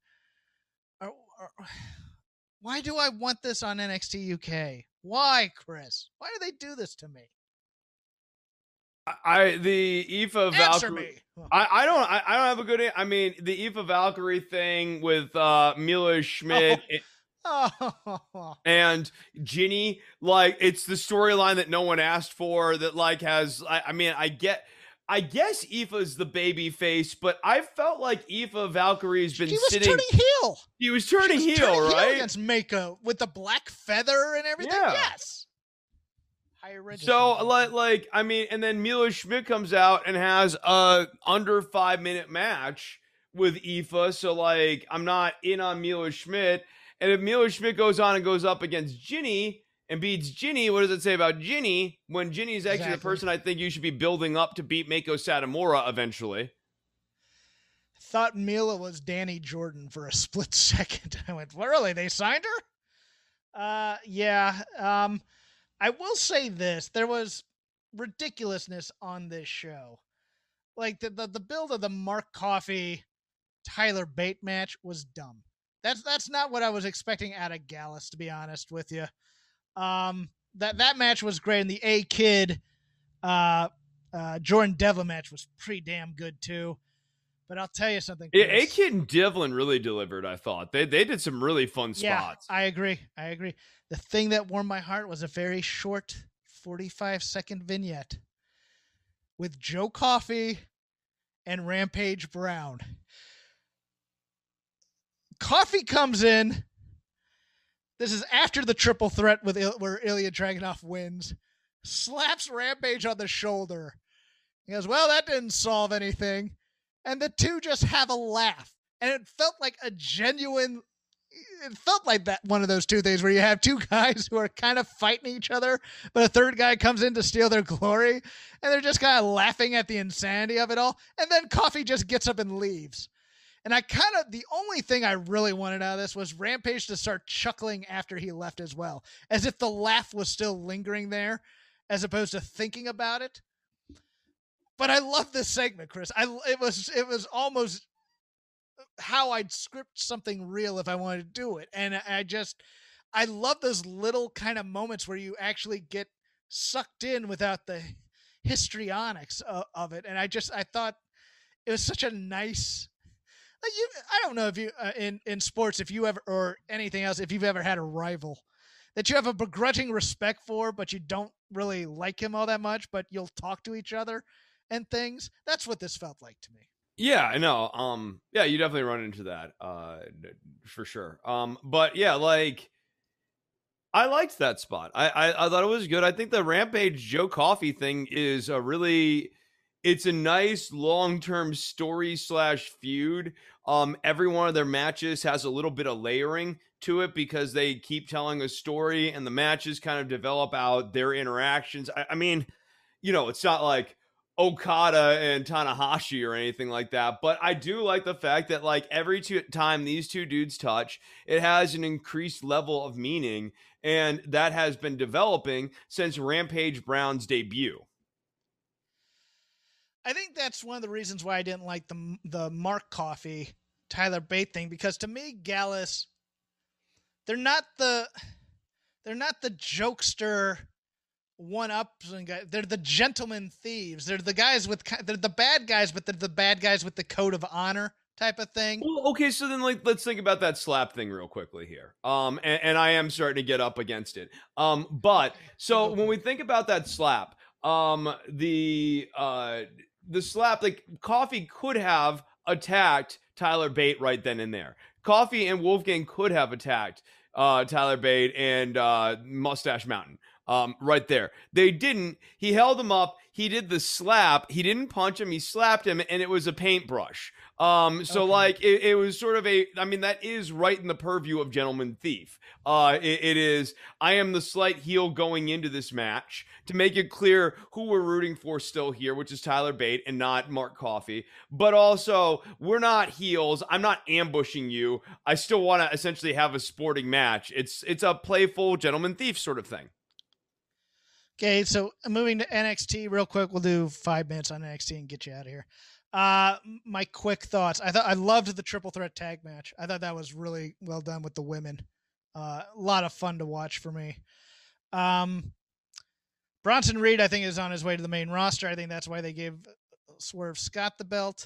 Why do I want this on NXT UK? Why, Chris? Why do they do this to me? The Aoife Answer Valkyrie. me. I don't have a good. I mean, the Aoife Valkyrie thing with Mila Schmidt. Oh. And Ginny, like, it's the storyline that no one asked for that, like, has, I mean, I guess Aoife's the baby face, but I felt like Aoife Valkyrie's been turning heel. He was turning heel, right? Against Mako with the black feather and everything. Yeah. Yes. Higher register. So, like, I mean, and then Mila Schmidt comes out and has a under 5-minute match with Aoife. So, like, I'm not in on Mila Schmidt. And if Mila Schmidt goes on and goes up against Ginny and beats Ginny, what does it say about Ginny when Ginny is actually the person I think you should be building up to beat Mako Satomura eventually? I thought Mila was Danny Jordan for a split second. I went, well, really? They signed her? Yeah. I will say this. There was ridiculousness on this show. Like the build of the Mark Coffey Tyler Bate match was dumb. That's not what I was expecting out of Gallus, to be honest with you. That match was great, and the A-Kid Jordan Devlin match was pretty damn good too. But I'll tell you something. Yeah, A-Kid and Devlin really delivered, I thought. They did some really fun spots. I agree. The thing that warmed my heart was a very short 45-second vignette with Joe Coffey and Rampage Brown. Coffey comes in. This is after the triple threat where Ilya Dragunov wins. Slaps Rampage on the shoulder. He goes, well, that didn't solve anything. And the two just have a laugh. And it felt like that one of those two things where you have two guys who are kind of fighting each other, but a third guy comes in to steal their glory. And they're just kind of laughing at the insanity of it all. And then Coffey just gets up and leaves. And the only thing I really wanted out of this was Rampage to start chuckling after he left as well, as if the laugh was still lingering there, as opposed to thinking about it. But I love this segment, Chris. It was almost how I'd script something real if I wanted to do it. And I love those little kind of moments where you actually get sucked in without the histrionics of it. And I thought it was such a nice... I don't know if you in sports, if you ever, or anything else, if you've ever had a rival that you have a begrudging respect for, but you don't really like him all that much, but you'll talk to each other and things. That's what this felt like to me. Yeah, I know. Yeah, you definitely run into that, for sure. But yeah, like, I liked that spot. I thought it was good. I think the Rampage Joe Coffey thing is it's a nice long-term story / feud. Every one of their matches has a little bit of layering to it because they keep telling a story and the matches kind of develop out their interactions. I mean, it's not like Okada and Tanahashi or anything like that, but I do like the fact that, like, every time these two dudes touch, it has an increased level of meaning, and that has been developing since Rampage Brown's debut. I think that's one of the reasons why I didn't like the Mark Coffey Tyler Bate thing, because to me, Gallus, they're not the jokester one-ups and guys. They're the gentleman thieves. They're the bad guys, but they're the bad guys with the code of honor type of thing. Well, okay, so then, like, let's think about that slap thing real quickly here. And I am starting to get up against it. But so when we think about that slap, the slap, like, Coffey could have attacked Tyler Bate right then and there. Coffey and Wolfgang could have attacked Tyler Bate and Mustache Mountain right there. They didn't. He held him up. He did the slap. He didn't punch him. He slapped him, and it was a paintbrush. So like it was sort of that is right in the purview of Gentleman Thief. It is, I am the slight heel going into this match to make it clear who we're rooting for still here, which is Tyler Bate and not Mark Coffey. But also, we're not heels. I'm not ambushing you. I still want to essentially have a sporting match. It's a playful Gentleman Thief sort of thing. Okay, so moving to NXT real quick. We'll do 5 minutes on NXT and get you out of here. My quick thoughts. I loved the triple threat tag match. I thought that was really well done with the women. A lot of fun to watch for me. Brian Bronson Reed, I think, is on his way to the main roster. I think that's why they gave Swerve Scott the belt.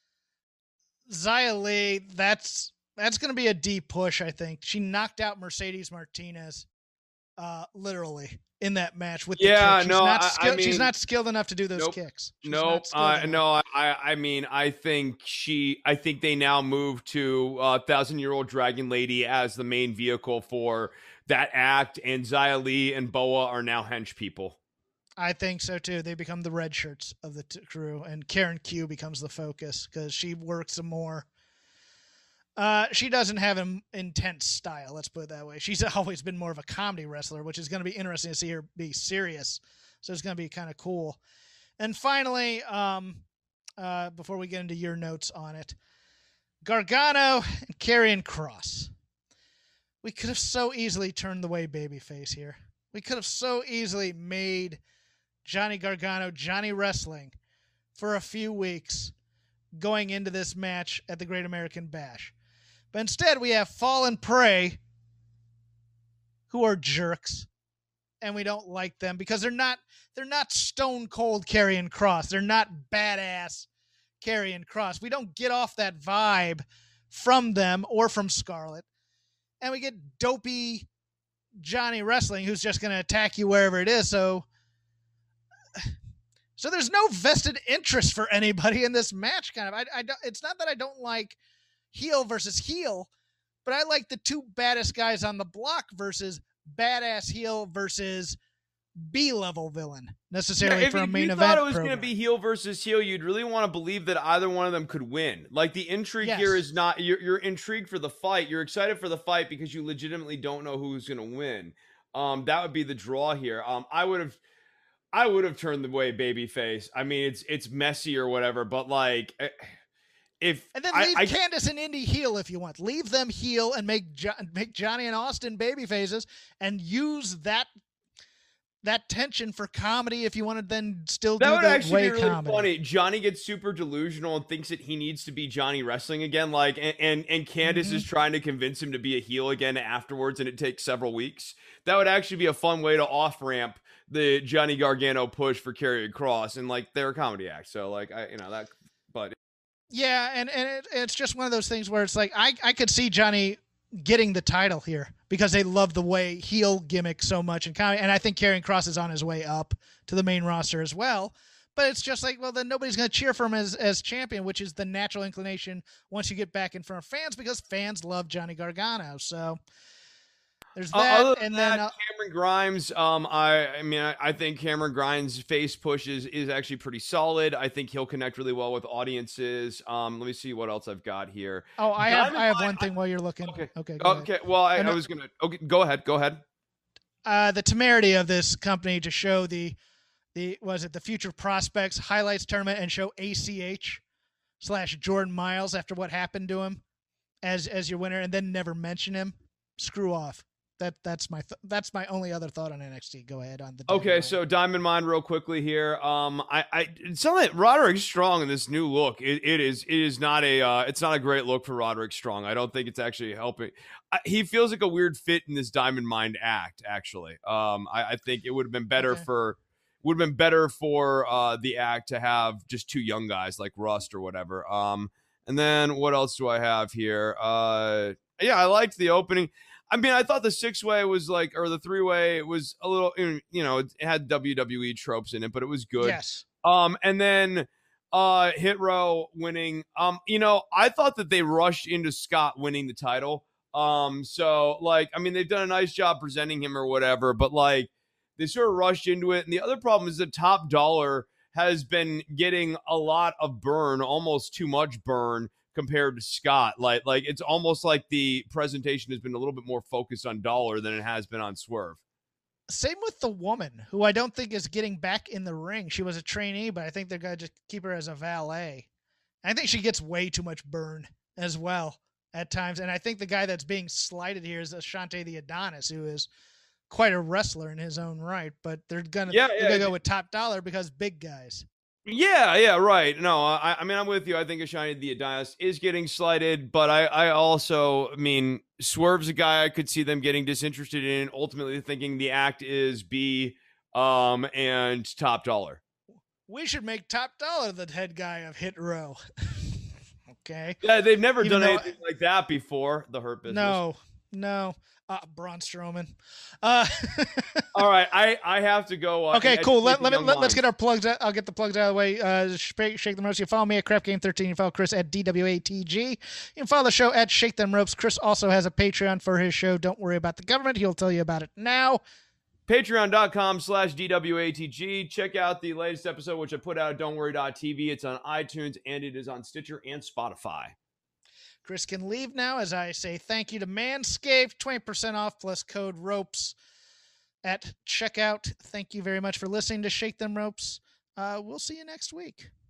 Xia Li, that's going to be a deep push, I think. She knocked out Mercedes Martinez, literally, in that match with the kick. She's not skilled enough to do those kicks. I think they now move to 1,000-Year-Old Dragon Lady as the main vehicle for that act, and Xia Li and Boa are now hench people. I think so too. They become the red shirts of the crew, and Karen Q becomes the focus because she works some more. She doesn't have an intense style, let's put it that way. She's always been more of a comedy wrestler, which is going to be interesting to see her be serious. So it's going to be kind of cool. And finally, before we get into your notes on it, Gargano and Karrion Kross. We could have so easily turned the way babyface here. We could have so easily made Johnny Gargano Johnny Wrestling for a few weeks going into this match at the Great American Bash. But instead, we have Fallen Prey, who are jerks, and we don't like them because they're not stone cold Karrion Kross. They're not badass Karrion Kross. We don't get off that vibe from them or from Scarlett. And we get dopey Johnny Wrestling, who's just going to attack you wherever it is. So there's no vested interest for anybody in this match. Kind of, it's not that I don't like heel versus heel, but I like the two baddest guys on the block versus badass heel versus B-level villain necessarily for a main event. If you thought it was going to be heel versus heel, you'd really want to believe that either one of them could win. Like, the intrigue here is not, you're intrigued for the fight. You're excited for the fight because you legitimately don't know who's going to win. That would be the draw here. I would have turned the way babyface. I mean, it's messy or whatever, but like, leave Candice and Indy heel if you want. Leave them heel and make Johnny and Austin babyfaces and use that tension for comedy if you want to then still do that. Would actually be really funny. Johnny gets super delusional and thinks that he needs to be Johnny Wrestling again, like, and Candice is trying to convince him to be a heel again afterwards, and it takes several weeks. That would actually be a fun way to off-ramp the Johnny Gargano push for Karrion Kross, and like, they're a comedy act, so like, yeah, and it's just one of those things where it's like I could see Johnny getting the title here because they love the way heel gimmick so much and I think Karrion Kross is on his way up to the main roster as well. But it's just like, well, then nobody's going to cheer for him as champion, which is the natural inclination once you get back in front of fans because fans love Johnny Gargano. So there's that. And then Cameron Grimes, I think Cameron Grimes' face push is actually pretty solid. I think he'll connect really well with audiences. Let me see what else I've got here. Oh, I have one thing while you're looking. Okay. Well, I was gonna. Okay, go ahead. The temerity of this company to show the Future Prospects highlights tournament and show ACH/Jordan Miles after what happened to him as your winner, and then never mention him. Screw off. That's my only other thought on NXT. Go ahead on the. Okay, so Diamond Mine real quickly here. It's not that Roderick Strong in this new look. It's not a great look for Roderick Strong. I don't think it's actually helping. He feels like a weird fit in this Diamond Mine act. Actually, I think it would have been better for the act to have just two young guys like Rust or whatever. And then what else do I have here? I liked the opening. I mean, I thought the 6-way was like, or the 3-way was a little, it had WWE tropes in it, but it was good. Yes. And then Hit Row winning. I thought that they rushed into Scott winning the title. So like, I mean, they've done a nice job presenting him or whatever, but like, they sort of rushed into it. And the other problem is the Top Dollar has been getting a lot of burn, almost too much burn, compared to Scott. Like it's almost like the presentation has been a little bit more focused on Dollar than it has been on Swerve. Same with the woman, who I don't think is getting back in the ring. She was a trainee, but I think they're going to just keep her as a valet. I think she gets way too much burn as well at times. And I think the guy that's being slighted here is Ashante the Adonis, who is quite a wrestler in his own right. But they're going to go with Top Dollar because big guys. Yeah, right. No, I mean, I'm with you. I think Ashante the Adonis is getting slighted, but I also, Swerve's a guy I could see them getting disinterested in, ultimately thinking the act is B and Top Dollar. We should make Top Dollar the head guy of Hit Row. Okay. Yeah, they've never done anything like that before. The Hurt Business. No. Braun Strowman. All right, I have to go. Okay, cool. Let's get our plugs out. I'll get the plugs out of the way. Shake Them Ropes. You follow me at CrapGame13. You follow Chris at DWATG. You can follow the show at Shake Them Ropes. Chris also has a Patreon for his show. Don't worry about the government. He'll tell you about it now. Patreon.com/DWATG. Check out the latest episode, which I put out at Don'tWorry.tv. It's on iTunes, and it is on Stitcher and Spotify. Chris can leave now as I say thank you to Manscaped. 20% off plus code ROPES at checkout. Thank you very much for listening to Shake Them Ropes. We'll see you next week.